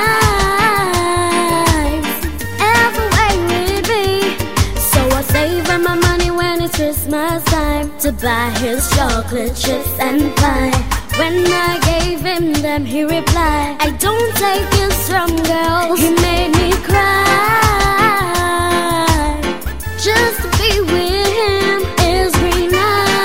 Speaker 4: eyes ever way with me. So I save him my money when it's Christmas time to buy his chocolate chips and pie. When I gave him them, he replied, I don't take gifts from girls. He made me cry just to be with him. His green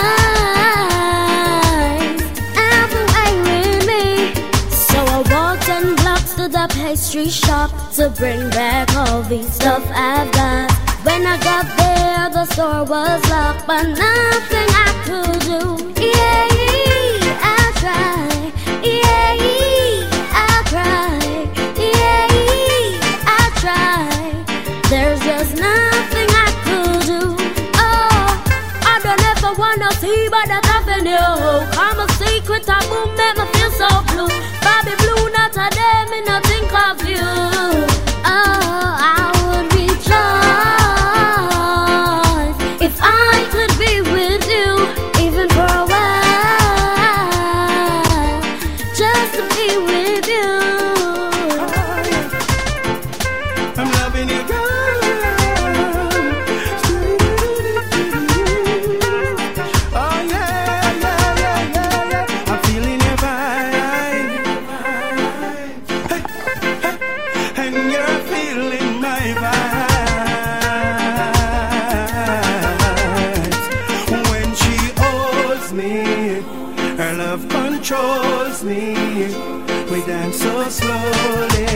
Speaker 4: eyes ever way with me. So I walked ten blocks to the pastry shop to bring back all the stuff I've got. When I got there, the store was locked, but nothing I could do. Yeah, I tried. Yeah, I tried. Yeah, I tried. There's just nothing I could do. Oh, I don't ever wanna see, but I never knew. I'm a secret taboo, make me feel so blue. Bobby Blue, not a day, me not think of you. Oh, I would rejoice if I could be with you, even for a while, just to be with you.
Speaker 3: I'm loving you, girl. Oh yeah, yeah, yeah, yeah, yeah. I'm feeling your vibe, hey, hey, and you're feeling my vibes. When she holds me, her love controls me. We dance so slowly.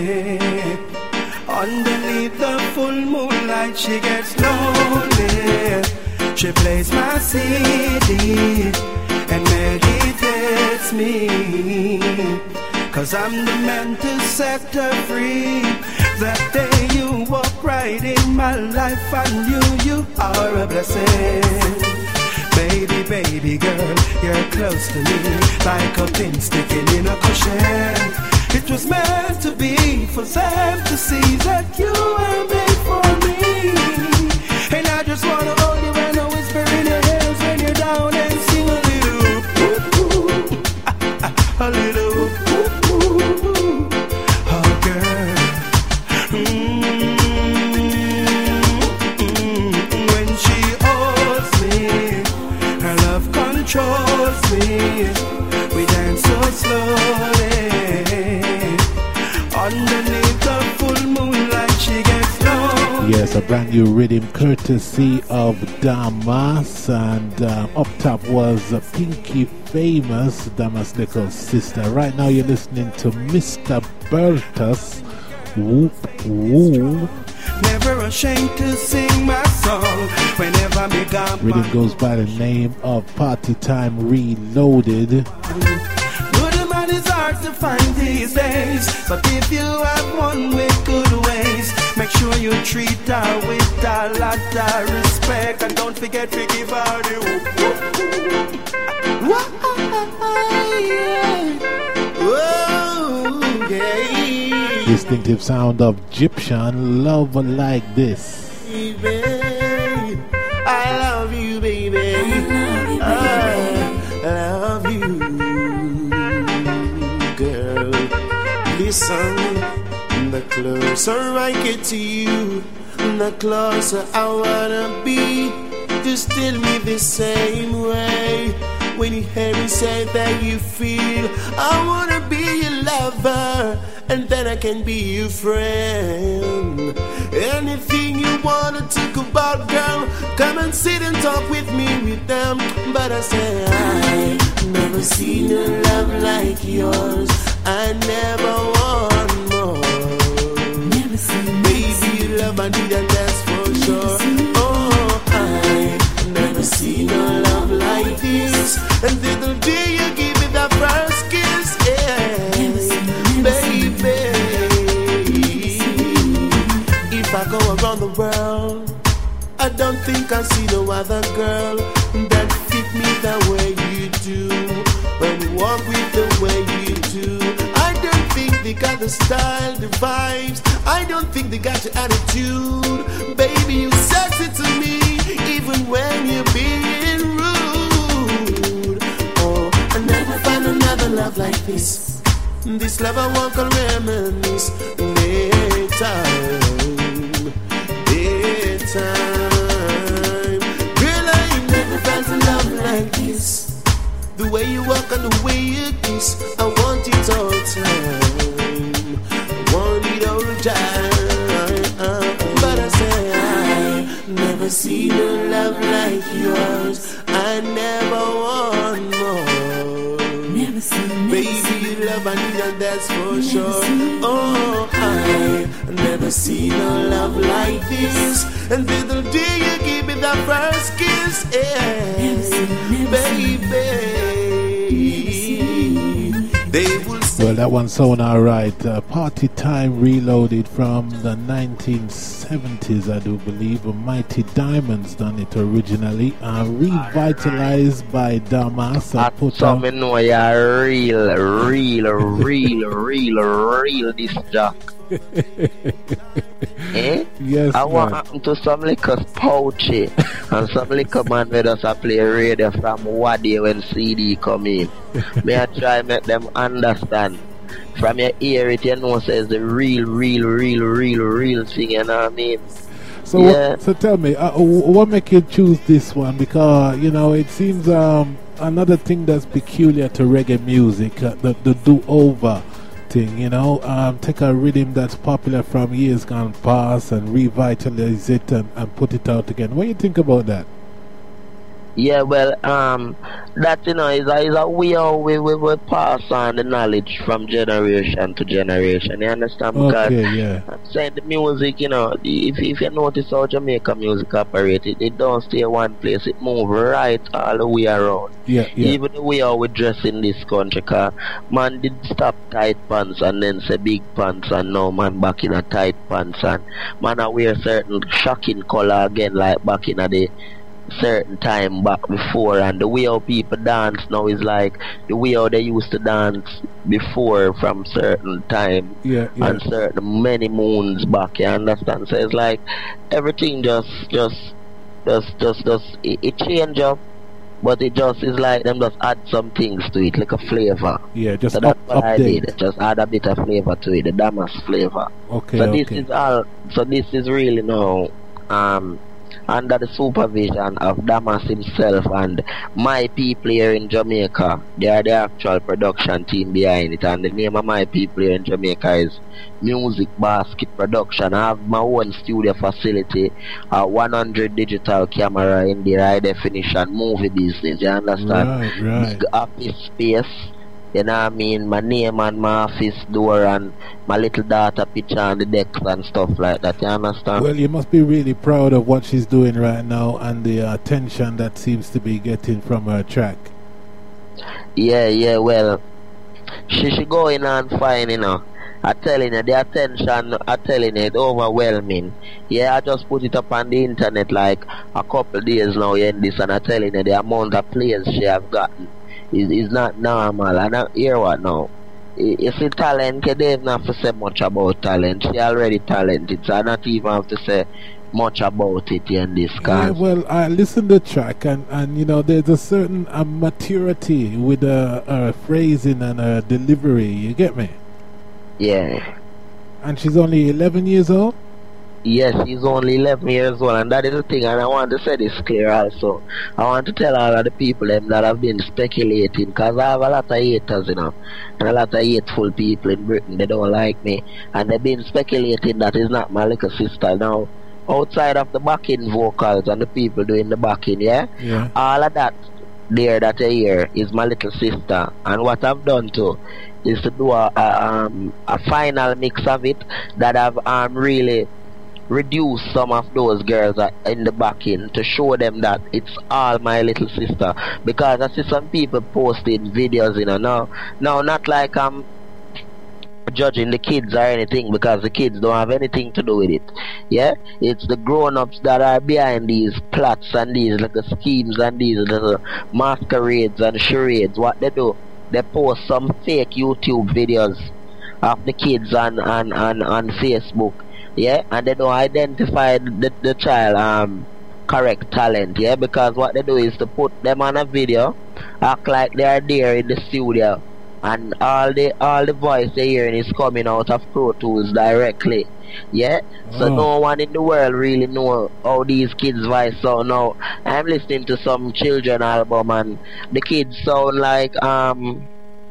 Speaker 3: Underneath the full moonlight, she gets lonely. She plays my C D and meditates me. Cause I'm the man to set her free. That day you walk right in my life, I knew you are a blessing. Baby, baby girl, you're close to me, like a pin sticking in a cushion. It was meant to be for them to see that you were made for me. And I just wanna hold you and I whisper in your ears when you're down and sing a little ooh, ooh, ah, ah, a little ooh, ooh, ooh. Oh girl, mm-hmm. When she holds me, her love controls me. We dance so slowly. Underneath the full moonlight, she gets low.
Speaker 1: Yes, a brand new rhythm courtesy of Damas. And um, up top was uh, Pinky Famous, Damas' little sister. Right now you're listening to Mister Bertus. Whoop, whoop.
Speaker 3: Never ashamed to sing my song whenever me gone.
Speaker 1: Rhythm goes by the name of Party Time Reloaded.
Speaker 3: Good man is hard to find these days, but if you have one with good ways, make sure you treat her with a lot of respect, and don't forget to give her the whoop, whoop, whoop. Yeah.
Speaker 1: Distinctive sound of Egyptian love like this.
Speaker 3: Baby, I love you, baby. I love you, girl. Listen, the closer I get to you, the closer I wanna be. Just tell me the same way. When you hear me say that you feel, I wanna be your lover, and then I can be your friend. Anything you wanna talk about, girl, come and sit and talk with me with them. But I say I never seen a love like yours. I never want more. Never seen. Baby, love I need, and that's for sure. Oh, I never seen a love like this. And little day you give me that first kiss, yeah, baby. If I go around the world, I don't think I see no other girl that fit me the way you do. When you walk with the way you do, I don't think they got the the style, the vibes. I don't think they got your attitude. Baby, you sexy to me, even when you're being rude. Oh, I never find another love like this. This love I want to reminisce. Daytime, daytime. Girl, I ain't never felt a love like this. The way you walk and the way you kiss, I want it all the time. I want it all the time. But I say I never seen a love like yours. I never want more. Never seen, baby, you love I need, and that's for never sure. Seen. Oh, I never seen a love like this. And the day you give me that first kiss, yeah, never seen, never baby. They will
Speaker 1: well, that one sound alright. Uh, Party Time Reloaded from the nineteen seventies, I do believe. Mighty Diamonds done it originally. Uh, revitalized by Damas.
Speaker 2: I put on. I know you're real, real, real, real, real this jock. Eh?
Speaker 1: Yes,
Speaker 2: I
Speaker 1: man.
Speaker 2: want happen to some liquor pouchy and some liquor man with us a play radio from Wadi when C D come in. May I try make them understand. From your ear it, you know, says the real, real, real, real, real thing, you know what I mean?
Speaker 1: So,
Speaker 2: yeah.
Speaker 1: what, so tell me, uh, what make you choose this one? Because, you know, it seems um, another thing that's peculiar to reggae music, uh, the, the do-over thing, you know, um, take a rhythm that's popular from years gone past and revitalize it and, and put it out again. What do you think about that?
Speaker 2: Yeah, well, um, that, you know, is a, is a way how we, we, we pass on the knowledge from generation to generation, you understand? Because
Speaker 1: okay, yeah.
Speaker 2: I'm saying the music, you know, if, if you notice how Jamaica music operates, it, it don't stay one place, it moves right all the way around.
Speaker 1: Yeah, yeah.
Speaker 2: Even the way how we dress in this country, because man did stop tight pants and then say big pants, and now man back in a tight pants, and man I wear certain shocking color again, like back in a day. Certain time back before, and the way how people dance now is like the way how they used to dance before from certain time,
Speaker 1: yeah, yeah.
Speaker 2: and certain many moons back, you understand? So it's like everything just just just just just it, it change up, but it just is like them just add some things to it, like a flavor.
Speaker 1: Yeah, just
Speaker 2: so that's
Speaker 1: up,
Speaker 2: what
Speaker 1: update.
Speaker 2: I did, just add a bit of flavor to it, the Damas flavor.
Speaker 1: Okay,
Speaker 2: so
Speaker 1: okay.
Speaker 2: this is all so this is really now um under the supervision of Damas himself and my people here in Jamaica. They are the actual production team behind it, and the name of my people here in Jamaica is Music Basket Production. I have my own studio facility, a one hundred digital camera in the high definition movie business, you understand?
Speaker 1: Right, right.
Speaker 2: Big office space. You know what I mean? My name and my office door and my little daughter picture on the decks and stuff like that. You understand?
Speaker 1: Well, you must be really proud of what she's doing right now and the attention that seems to be getting from her track.
Speaker 2: Yeah, yeah, well, she should go in and fine, you know. I'm telling you, the attention, I'm telling you, it's overwhelming. Yeah, I just put it up on the internet like a couple days now, yeah, in this, and I'm telling you, the amount of plays she have gotten is, is not normal. And I hear what now? You see, talent, you don't even have to say much about talent. She already talented, so I don't even have to say much about it in this case.
Speaker 1: Yeah, well, I listened to the track, and, and you know, there's a certain uh, maturity with a uh, uh, phrasing and a delivery. You get me?
Speaker 2: Yeah.
Speaker 1: And she's only eleven years old?
Speaker 2: Yes, she's only eleven years old, and that is the thing. And I want to say this clear also. I want to tell all of the people them that have been speculating, because I have a lot of haters, you know, and a lot of hateful people in Britain. They don't like me, and they've been speculating that it's not my little sister. Now, outside of the backing vocals and the people doing the backing, yeah,
Speaker 1: yeah.
Speaker 2: all of that there that I hear is my little sister. And what I've done too is to do a, a, um, a final mix of it that I've um, really reduced some of those girls in the backing to show them that it's all my little sister. Because I see some people posting videos, you know, now, now not like I'm judging the kids or anything, because the kids don't have anything to do with it. Yeah, it's the grown-ups that are behind these plots and these little schemes and these little masquerades and charades. What they do, they post some fake YouTube videos of the kids on, on, on, on Facebook, yeah, and they don't identify the, the child um correct talent, yeah, because what they do is to put them on a video, act like they are there in the studio, and all the all the voice they hearing is coming out of Pro Tools directly, yeah. So
Speaker 1: oh.
Speaker 2: no one in the world really know how these kids voice sound. Now I'm listening to some children album and the kids sound like um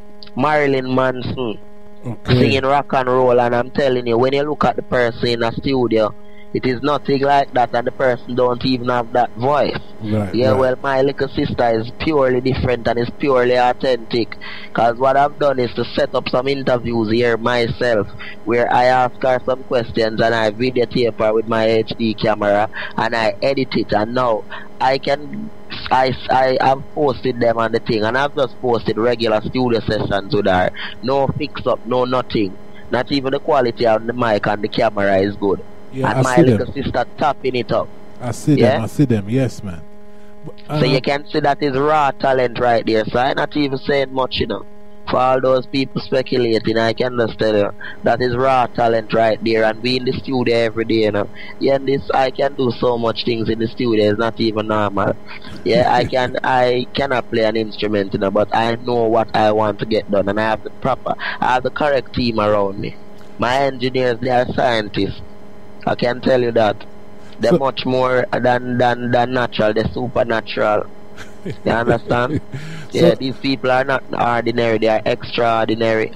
Speaker 2: Marilyn Manson, okay, singing rock and roll, and I'm telling you, when you look at the person in a studio, it is nothing like that, and the person don't even have that voice.
Speaker 1: Right,
Speaker 2: yeah,
Speaker 1: right.
Speaker 2: Well, my little sister is purely different and is purely authentic. Because what I've done is to set up some interviews here myself, where I ask her some questions and I videotape her with my H D camera and I edit it. And now I can, I, I have posted them on the thing, and I've just posted regular studio sessions with her. No fix up, no nothing. Not even the quality of the mic and the camera is good.
Speaker 1: Yeah,
Speaker 2: and
Speaker 1: I
Speaker 2: my
Speaker 1: see
Speaker 2: little
Speaker 1: them.
Speaker 2: sister tapping it up.
Speaker 1: I see
Speaker 2: yeah?
Speaker 1: them, I see them, yes, man.
Speaker 2: Uh, so you can see that is raw talent right there. So I'm not even saying much, you know. For all those people speculating, I can just tell you that is raw talent right there, and we in the studio every day, you know. Yeah, and this I can do so much things in the studio, it's not even normal. Yeah, I can I cannot play an instrument, you know, but I know what I want to get done, and I have the proper I have the correct team around me. My engineers, they are scientists. I can tell you that. They're so, much more than, than, than natural. They're supernatural. You understand? So, yeah, these people are not ordinary. They are extraordinary.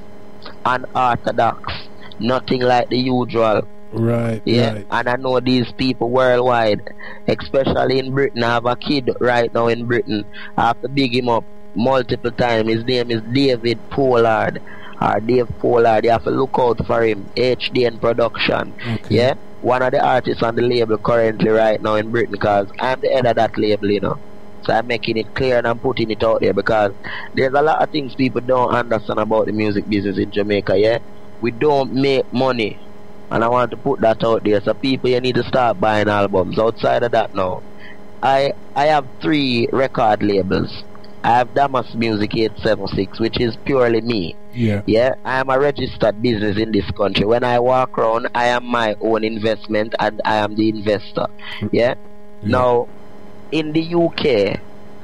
Speaker 2: Unorthodox. Nothing like the usual.
Speaker 1: Right,
Speaker 2: yeah,
Speaker 1: right.
Speaker 2: And I know these people worldwide, especially in Britain. I have a kid right now in Britain. I have to big him up multiple times. His name is David Pollard. Or Dave Pollard. You have to look out for him. H D N Production. Okay. Yeah. One of the artists on the label currently right now in Britain, because I'm the head of that label, you know. So I'm making it clear and I'm putting it out there, because there's a lot of things people don't understand about the music business in Jamaica, yeah? We don't make money, and I want to put that out there. So people, you need to start buying albums. Outside of that now, I I have three record labels. I have Damas Music eight seven six, which is purely me.
Speaker 1: Yeah.
Speaker 2: Yeah, I am a registered business in this country. When I walk around, I am my own investment and I am the investor. Yeah. yeah. Now, in the U K,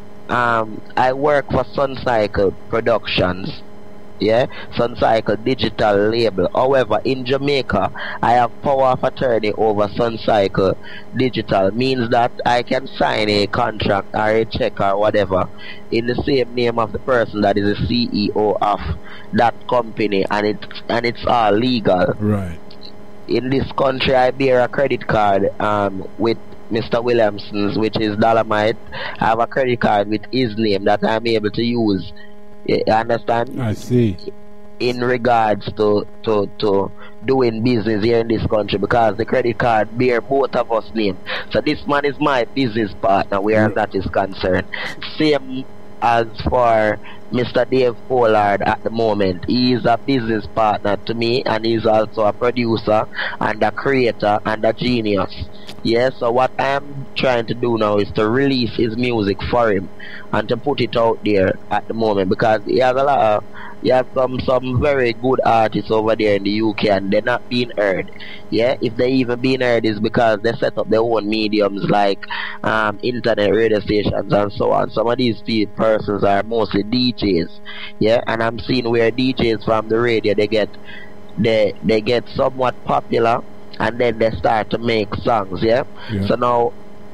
Speaker 2: um, I work for Suncycle Productions. Yeah, Suncycle digital label. However, in Jamaica, I have power of attorney over Suncycle digital. Means that I can sign a contract or a check or whatever in the same name of the person that is the C E O of that company, and it and it's all legal.
Speaker 1: Right.
Speaker 2: In this country, I bear a credit card um with Mister Williamson's, which is Dolomite. I have a credit card with his name that I'm able to use. You understand?
Speaker 1: I see.
Speaker 2: In regards to, to, to doing business here in this country, because the credit card bear both of us name. So this man is my business partner where right. that is concerned. Same as for Mister Dave Pollard at the moment. He is a business partner to me, and he's also a producer and a creator and a genius. Yeah, so what I'm trying to do now is to release his music for him and to put it out there at the moment, because he has a lot of, he has some, some very good artists over there in the U K, and they're not being heard. Yeah, if they even being heard is because they set up their own mediums like um, internet radio stations and so on. Some of these persons are mostly D Js. Yeah, and I'm seeing where D Js from the radio, they get they they get somewhat popular, and then they start to make songs, yeah? yeah? So now,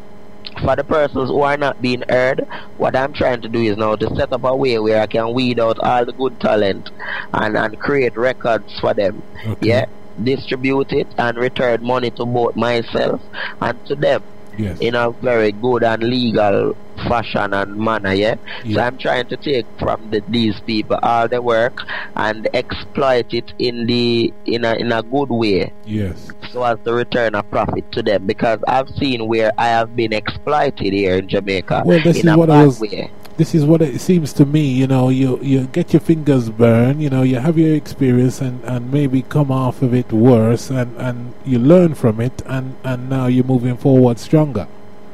Speaker 2: for the persons who are not being heard, what I'm trying to do is now to set up a way where I can weed out all the good talent and, and create records for them, okay. yeah? Distribute it and return money to both myself and to them.
Speaker 1: Yes.
Speaker 2: In a very good and legal fashion and manner, yeah? yeah. So I'm trying to take from the, these people all the work and exploit it in the in a in a good way.
Speaker 1: Yes.
Speaker 2: So as to return a profit to them, because I've seen where I have been exploited here in Jamaica.
Speaker 1: Well, this
Speaker 2: in
Speaker 1: is
Speaker 2: a
Speaker 1: what
Speaker 2: bad
Speaker 1: I was.
Speaker 2: Way.
Speaker 1: This is what it seems to me. You know, you you get your fingers burned. You know, you have your experience and, and maybe come off of it worse, and, and you learn from it, and, and now you're moving forward stronger.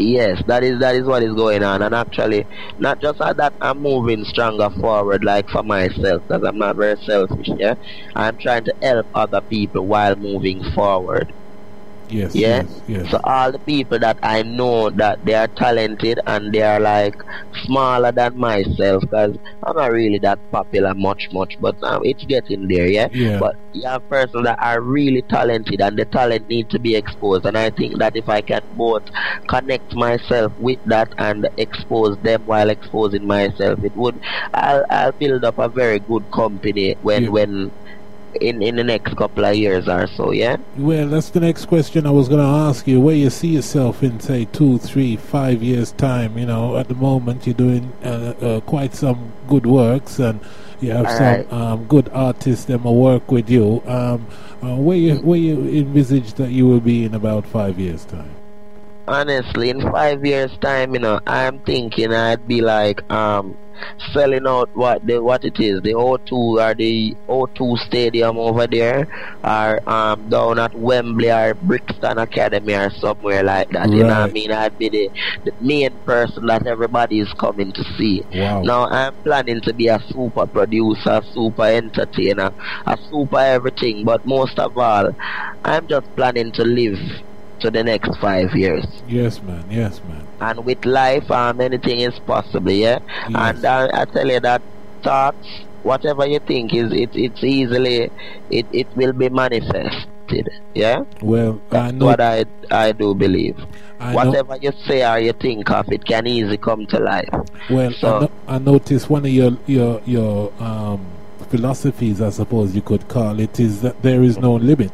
Speaker 2: Yes, that is that is what is going on, and actually, not just that, I'm moving stronger forward, like for myself, because I'm not very selfish. Yeah, I'm trying to help other people while moving forward.
Speaker 1: Yes,
Speaker 2: yeah.
Speaker 1: yes, yes.
Speaker 2: So all the people that I know that they are talented and they are like smaller than myself, because I'm not really that popular much, much, but um, it's getting there, yeah?
Speaker 1: yeah.
Speaker 2: But you have persons that are really talented and the talent needs to be exposed, and I think that if I can both connect myself with that and expose them while exposing myself, it would, I'll, I'll build up a very good company when, yeah. when in in the next couple of years or so, yeah.
Speaker 1: Well, that's the next question I was going to ask you. Where you see yourself in, say, two, three, five years time? You know, at the moment you're doing uh, uh, quite some good works, and you have All some right. um, good artists that will work with you. Um, uh, where you where you envisage that you will be in about five years time?
Speaker 2: Honestly, in five years time, you know, I'm thinking I'd be like um. selling out what the what it is, the O two or the O two Stadium over there, or um down at Wembley or Brixton Academy or somewhere like that. Right. You know what I mean? I'd be the, the main person that everybody is coming to see.
Speaker 1: Wow.
Speaker 2: Now I'm planning to be a super producer, super entertainer, a super everything, but most of all, I'm just planning to live to the next five years.
Speaker 1: Yes, man. Yes, man.
Speaker 2: And with life, um, anything is possible, yeah?
Speaker 1: Yes.
Speaker 2: And uh, I tell you that thoughts, whatever you think, is it, it's easily, it, it will be manifested, yeah?
Speaker 1: Well,
Speaker 2: that's
Speaker 1: I know,
Speaker 2: what I, I do believe.
Speaker 1: I
Speaker 2: whatever
Speaker 1: know,
Speaker 2: you say or you think of, it can easily come to life.
Speaker 1: Well,
Speaker 2: so,
Speaker 1: I, no, I noticed one of your, your, your um, philosophies, I suppose you could call it, is that there is no limit.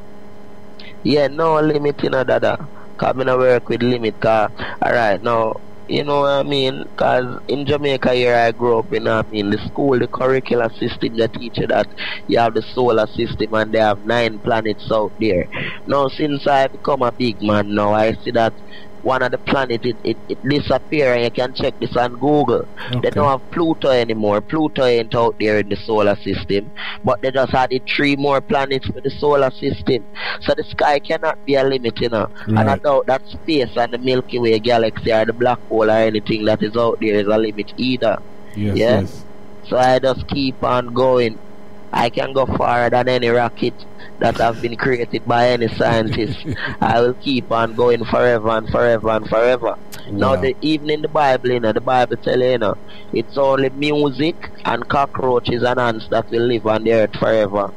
Speaker 2: Yeah, no limit, you know, dada. Cause I work with limit, cause, alright, now, you know what I mean? Cause in Jamaica here I grew up, you know what I mean? The school, the curricular system, they teach you that you have the solar system and they have nine planets out there. Now, since I become a big man now, I see that one of the planets, it, it, it disappear, and you can check this on Google. Okay. They don't have Pluto anymore. Pluto ain't out there in the solar system, but they just added three more planets for the solar system. So the sky cannot be a limit, you know. Right. And I doubt that space and the Milky Way galaxy or the black hole or anything that is out there is a limit either.
Speaker 1: Yes,
Speaker 2: yeah?
Speaker 1: yes.
Speaker 2: So I just keep on going. I can go farther than any rocket that have been created by any scientist. I will keep on going forever and forever and forever. Wow. Now, the, even in the Bible, you know, the Bible tells you, you know, it's only music and cockroaches and ants that will live on the earth forever.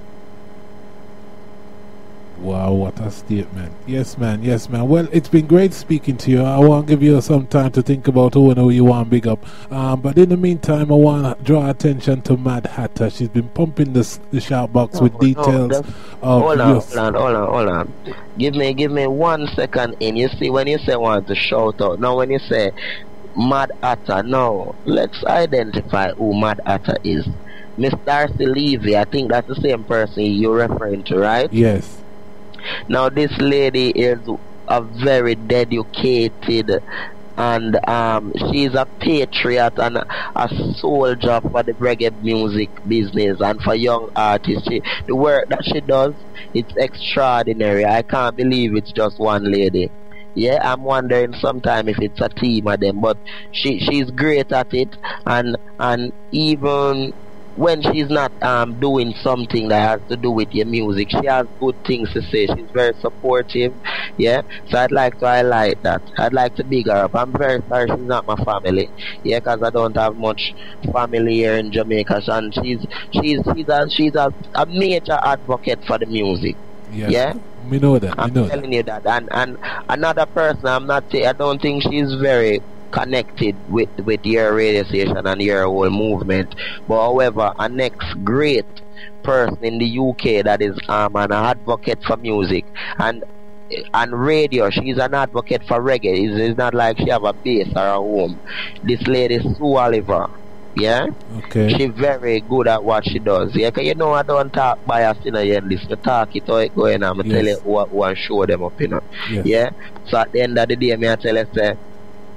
Speaker 1: Wow, what a statement. Yes, man. Yes, man. Well, it's been great speaking to you. I want to give you some time to think about who and who you want to big up. Um, but in the meantime, I want to draw attention to Mad Hatter. She's been pumping this, the shout box
Speaker 2: no,
Speaker 1: with details.
Speaker 2: No,
Speaker 1: of
Speaker 2: hold on,
Speaker 1: your...
Speaker 2: hold on, hold on, hold on. Give me, give me one second in. You see, when you say want to shout out, now when you say Mad Hatter, no, let's identify who Mad Hatter is. Miss Darcy Levy, I think that's the same person you're referring to, right?
Speaker 1: Yes.
Speaker 2: Now this lady is a very dedicated, and um, she's a patriot and a soldier for the reggae music business and for young artists. She, the work that she does, it's extraordinary. I can't believe it's just one lady. Yeah, I'm wondering sometime if it's a team of them, but she she's great at it, and and even when she's not um, doing something that has to do with your music, she has good things to say. She's very supportive, yeah. So I'd like to highlight that. I'd like to big her up. I'm very sorry she's not my family, yeah, because I don't have much family here in Jamaica. And she's she's she's a, she's a, a major advocate for the music.
Speaker 1: Yes.
Speaker 2: Yeah.
Speaker 1: We know that.
Speaker 2: I'm
Speaker 1: we know
Speaker 2: telling
Speaker 1: that.
Speaker 2: you that. And and another person, I'm not. I don't think she's very connected with with your radio station and your whole movement, but however, a next great person in the U K that is um an advocate for music and and radio. She's an advocate for reggae. It's, it's not like she have a base or a home. This lady Sue Oliver, yeah,
Speaker 1: okay,
Speaker 2: she very good at what she does. Yeah, cause you know I don't talk bias in a end. This I talk it how it going. I'm yes. tell you what, what show them up, you know.
Speaker 1: Yes.
Speaker 2: Yeah. So at the end of the day, me I tell you say,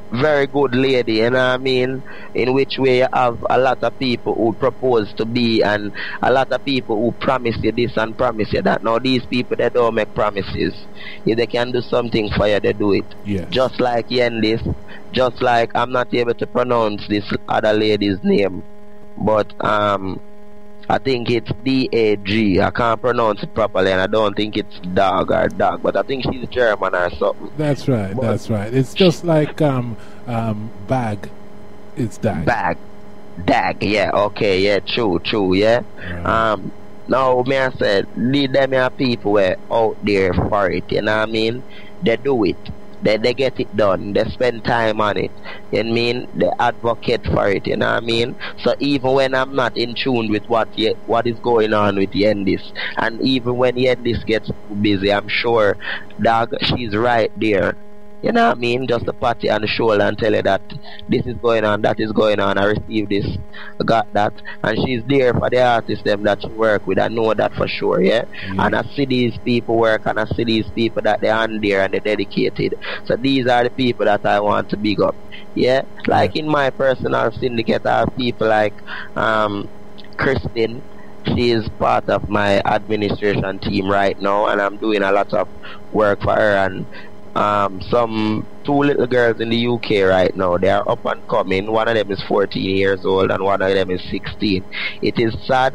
Speaker 2: very good lady, you know what I mean? In which way you have a lot of people who propose to be, and a lot of people who promise you this and promise you that. Now these people, they don't make promises. If they can do something for you, they do it.
Speaker 1: Yes.
Speaker 2: Just like Yendis, just like I'm not able to pronounce this other lady's name, but um I think it's D A G. I can't pronounce it properly, and I don't think it's dog or dog, but I think she's German or something.
Speaker 1: That's right, but that's right. It's just like um, um, bag. It's dag.
Speaker 2: Bag. Dag, yeah, okay, yeah, true, true, yeah. Right. Um, now, me I said, lead them here people were out there for it, you know what I mean? They do it. They, they get it done. They spend time on it. You know what I mean? They advocate for it. You know what I mean? So even when I'm not in tune with what ye, what is going on with Yendis, and even when Yendis gets busy, I'm sure, dog, she's right there. You know what I mean? Just a pat you on the shoulder and tell her that this is going on, that is going on, I received this, I got that. And she's there for the artists them that she work with. I know that for sure, yeah? Mm-hmm. And I see these people work, and I see these people that they're on there and they're dedicated. So these are the people that I want to big up. Yeah? Like in my personal syndicate, I have people like um, Kristen. She is part of my administration team right now, and I'm doing a lot of work for her. And Um, some two little girls in the U K right now, they are up and coming. One of them is fourteen years old and one of them is sixteen. It is sad.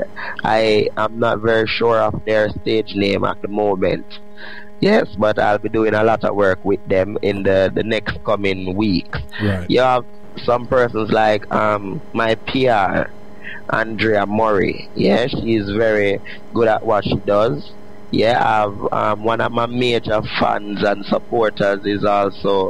Speaker 2: I am not very sure of their stage name at the moment. Yes, but I'll be doing a lot of work with them in the, the next coming weeks.
Speaker 1: Right.
Speaker 2: You have some persons like um, my P R, Andrea Murray. Yeah, she is very good at what she does. Yeah, I've, um, one of my major fans and supporters is also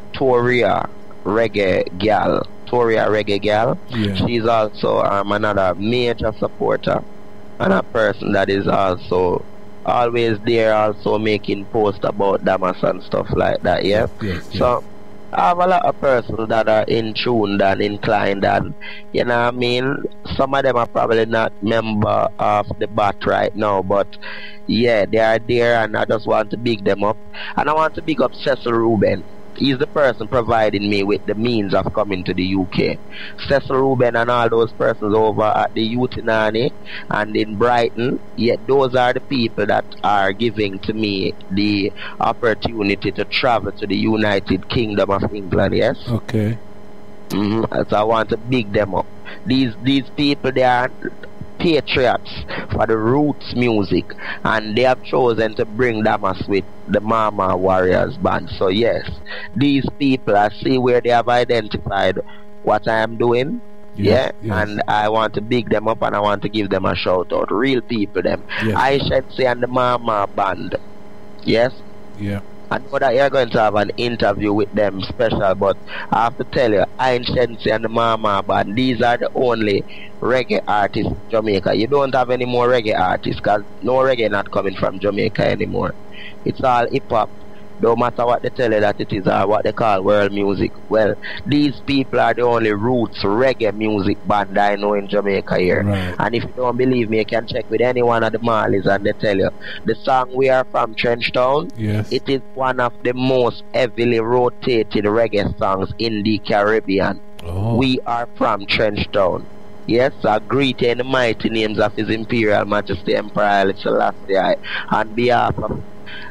Speaker 2: Toria Reggae Gal. Toria Reggae Gal.
Speaker 1: Yeah.
Speaker 2: She's also um, another major supporter and a person that is also always there, also making posts about Damas and stuff like that. Yeah.
Speaker 1: Yes, yes.
Speaker 2: So I have a lot of persons that are in tune and inclined, and you know what I mean, some of them are probably not member of the B A T right now, but yeah, they are there, and I just want to big them up. And I want to big up Cecil Ruben. He's the person providing me with the means of coming to the U K. Cecil Ruben and all those persons over at the Utinani and in Brighton, yet those are the people that are giving to me the opportunity to travel to the United Kingdom of England, yes?
Speaker 1: Okay.
Speaker 2: Mm-hmm. So I want to big them up. These, these people, they are patriots for the roots music, and they have chosen to bring Damas with the Mama Warriors band. So yes, these people, I see where they have identified what I am doing. Yes, yeah, yes. And I want to big them up and I want to give them a shout out. Real people them. Yes. I should say and the Mama band. Yes?
Speaker 1: Yeah.
Speaker 2: I know that you're going to have an interview with them special, but I have to tell you, Iron Shensi and the Mama Band, these are the only reggae artists in Jamaica. You don't have any more reggae artists, because no reggae not coming from Jamaica anymore. It's all hip-hop. No matter what they tell you that it is, or what they call world music. Well, these people are the only roots reggae music band I know in Jamaica here.
Speaker 1: Right.
Speaker 2: And if you don't believe me, you can check with any one of the Marleys and they tell you. The song We Are From Trenchtown,
Speaker 1: yes,
Speaker 2: it is one of the most heavily rotated reggae songs in the Caribbean.
Speaker 1: Oh.
Speaker 2: We Are From Trenchtown. Yes, I greet you in the mighty names of His Imperial Majesty Emperor Haile Selassie on behalf of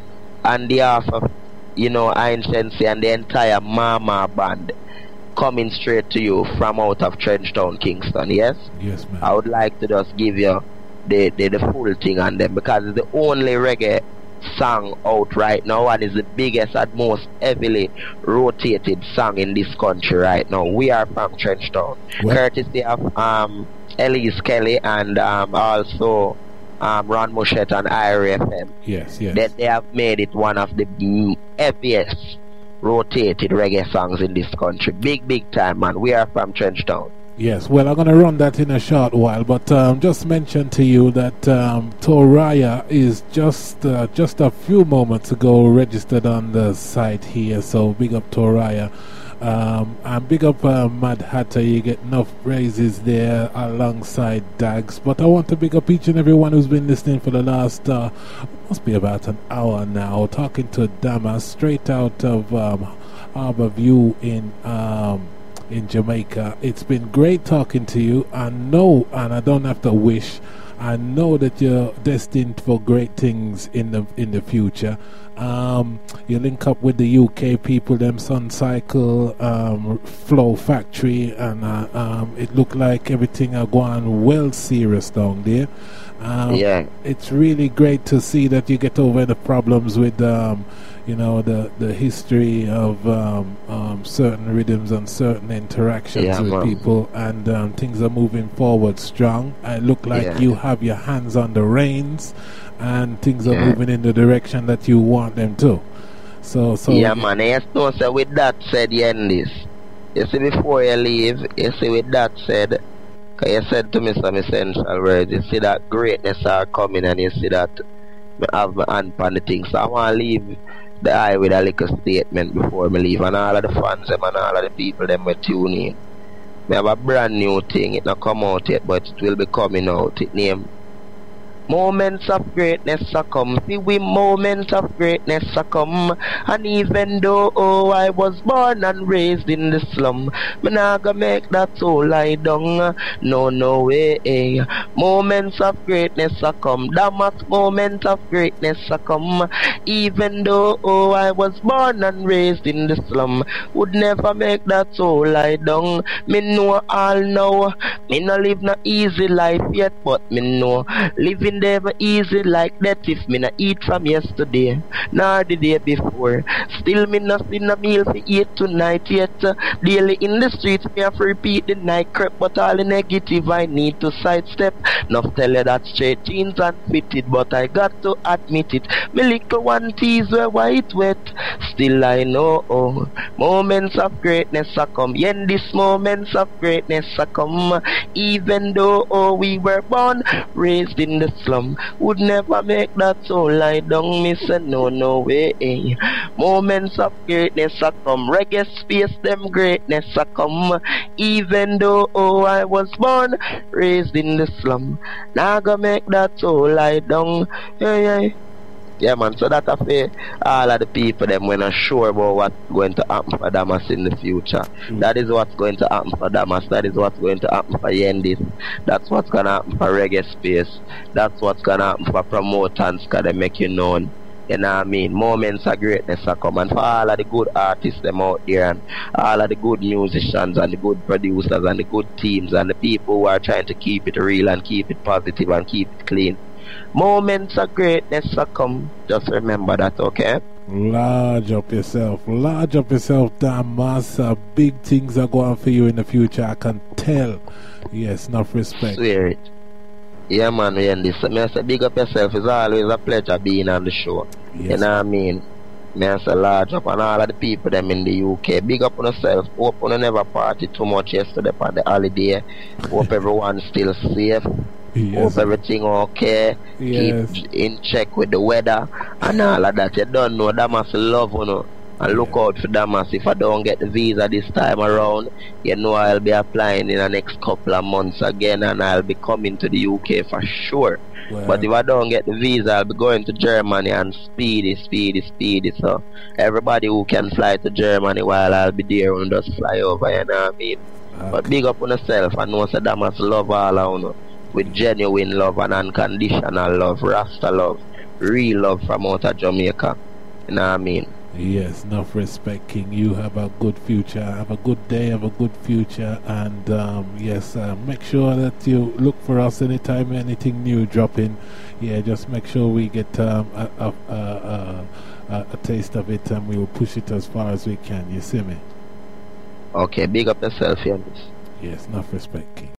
Speaker 2: on behalf of, you know, Iron Shensi and the entire Mama band, coming straight to you from out of Trenchtown, Kingston, yes?
Speaker 1: Yes, man.
Speaker 2: I would like to just give you the, the, the full thing on them, because it's the only reggae song out right now, and is the biggest and most heavily rotated song in this country right now. We Are From Trenchtown. What? Courtesy of um, Elise Kelly and um, also Um, Ron Muschet and I R F M.
Speaker 1: Yes, yes.
Speaker 2: That they have made it one of the heaviest rotated reggae songs in this country. Big, big time, man. We Are From Trenchtown.
Speaker 1: Yes, well, I'm going to run that in a short while, but um, just mention to you that um, Toraya is just uh, just a few moments ago registered on the site here, so big up Toraya. Um, and big up uh, Mad Hatter, you get enough praises there alongside Dags. But I want to big up each and everyone who's been listening for the last, uh, must be about an hour now, talking to Damas straight out of um, Harbour View in um, in Jamaica. It's been great talking to you. I know, and I don't have to wish, I know that you're destined for great things in the in the future. Um, you link up with the U K people, them Sun Cycle, um, Flow Factory, and uh, um, it looked like everything are going well serious down there. Um,
Speaker 2: yeah,
Speaker 1: it's really great to see that you get over the problems with, um, you know, the the history of um, um, certain rhythms and certain interactions
Speaker 2: yeah,
Speaker 1: with
Speaker 2: man.
Speaker 1: people, and um, things are moving forward strong. It look like
Speaker 2: yeah.
Speaker 1: you have your hands on the reins, and things are
Speaker 2: yeah.
Speaker 1: moving in the direction that you want them to. So, so
Speaker 2: yeah, man. Yes, no, so with that said, you end this. You see, before you leave, you see, with that said, because you said to me some essential words, you see that greatness are coming, and you see that I have my hand on the thing. So I want to leave the eye with a little statement before me leave, and all of the fans them and all of the people them will tune in. We have a brand new thing. It not come out yet, but it will be coming out. It name Moments of Greatness are come. See we moments of greatness are come. And even though oh, I was born and raised in the slum, me nah gonna make that soul lie down. No, no way. Moments of greatness are come. Damas, moments of greatness are come. Even though oh, I was born and raised in the slum, would never make that soul lie down. Me know all now. Me no live no easy life yet, but me know living never easy like that if me not eat from yesterday nor the day before. Still me not see no meal for eat tonight yet. Daily in the streets me have to repeat the night crap, but all the negative I need to sidestep. Enough tell you that straight jeans and fitted, but I got to admit it. Me little one tease were white wet. Still I know oh, moments of greatness are come. Yen this moments of greatness are come. Even though oh, we were born raised in the slum, would never make that soul lie down. Me say no, no way. Moments of greatness are come. Reggae space them greatness are come. Even though oh, I was born raised in the slum, now go make that soul lie down. Yeah, yeah. Yeah, man, so that affair, all of the people them when are sure about what's going to happen for Damas in the future. Mm. That is what's going to happen for Damas. That is what's going to happen for Yendis. That's what's going to happen for Reggae Space. That's what's going to happen for Promoters, because they make you known. You know what I mean? Moments of greatness are coming for all of the good artists them out there, and all of the good musicians and the good producers and the good teams and the people who are trying to keep it real and keep it positive and keep it clean. Moments of greatness are come. Just remember that, okay?
Speaker 1: Large up yourself. Large up yourself, Damas. Uh, big things are going for you in the future. I can tell. Yes, enough respect.
Speaker 2: Swear it. Yeah, man, we end this. Me I say big up yourself. It's always a pleasure being on the show. Yes. You know what I mean? Me I say large up on all of the people them in the U K. Big up on yourself. Hope you never party too much yesterday on the holiday. Hope everyone's still safe. Yes. Hope everything okay.
Speaker 1: Yes.
Speaker 2: Keep in check with the weather and all of that. You don't know Damas love you know. And look out for Damas. If I don't get the visa this time around, you know I'll be applying in the next couple of months again, and I'll be coming to the U K for sure. Well, but if I don't get the visa, I'll be going to Germany and speedy, speedy, speedy. So everybody who can fly to Germany while I'll be there will just fly over, you know what I mean? Okay. But big up on yourself and know that Damas love all of you know. With genuine love and unconditional love, Rasta love, real love from out of Jamaica. You know what I mean?
Speaker 1: Yes, enough respect, King. You have a good future. Have a good day, have a good future. And um, yes, uh, make sure that you look for us anytime anything new dropping. Yeah, just make sure we get um, a, a, a, a, a taste of it, and we will push it as far as we can. You see me?
Speaker 2: Okay, big up yourself, Yanis.
Speaker 1: Yes, enough respect, King.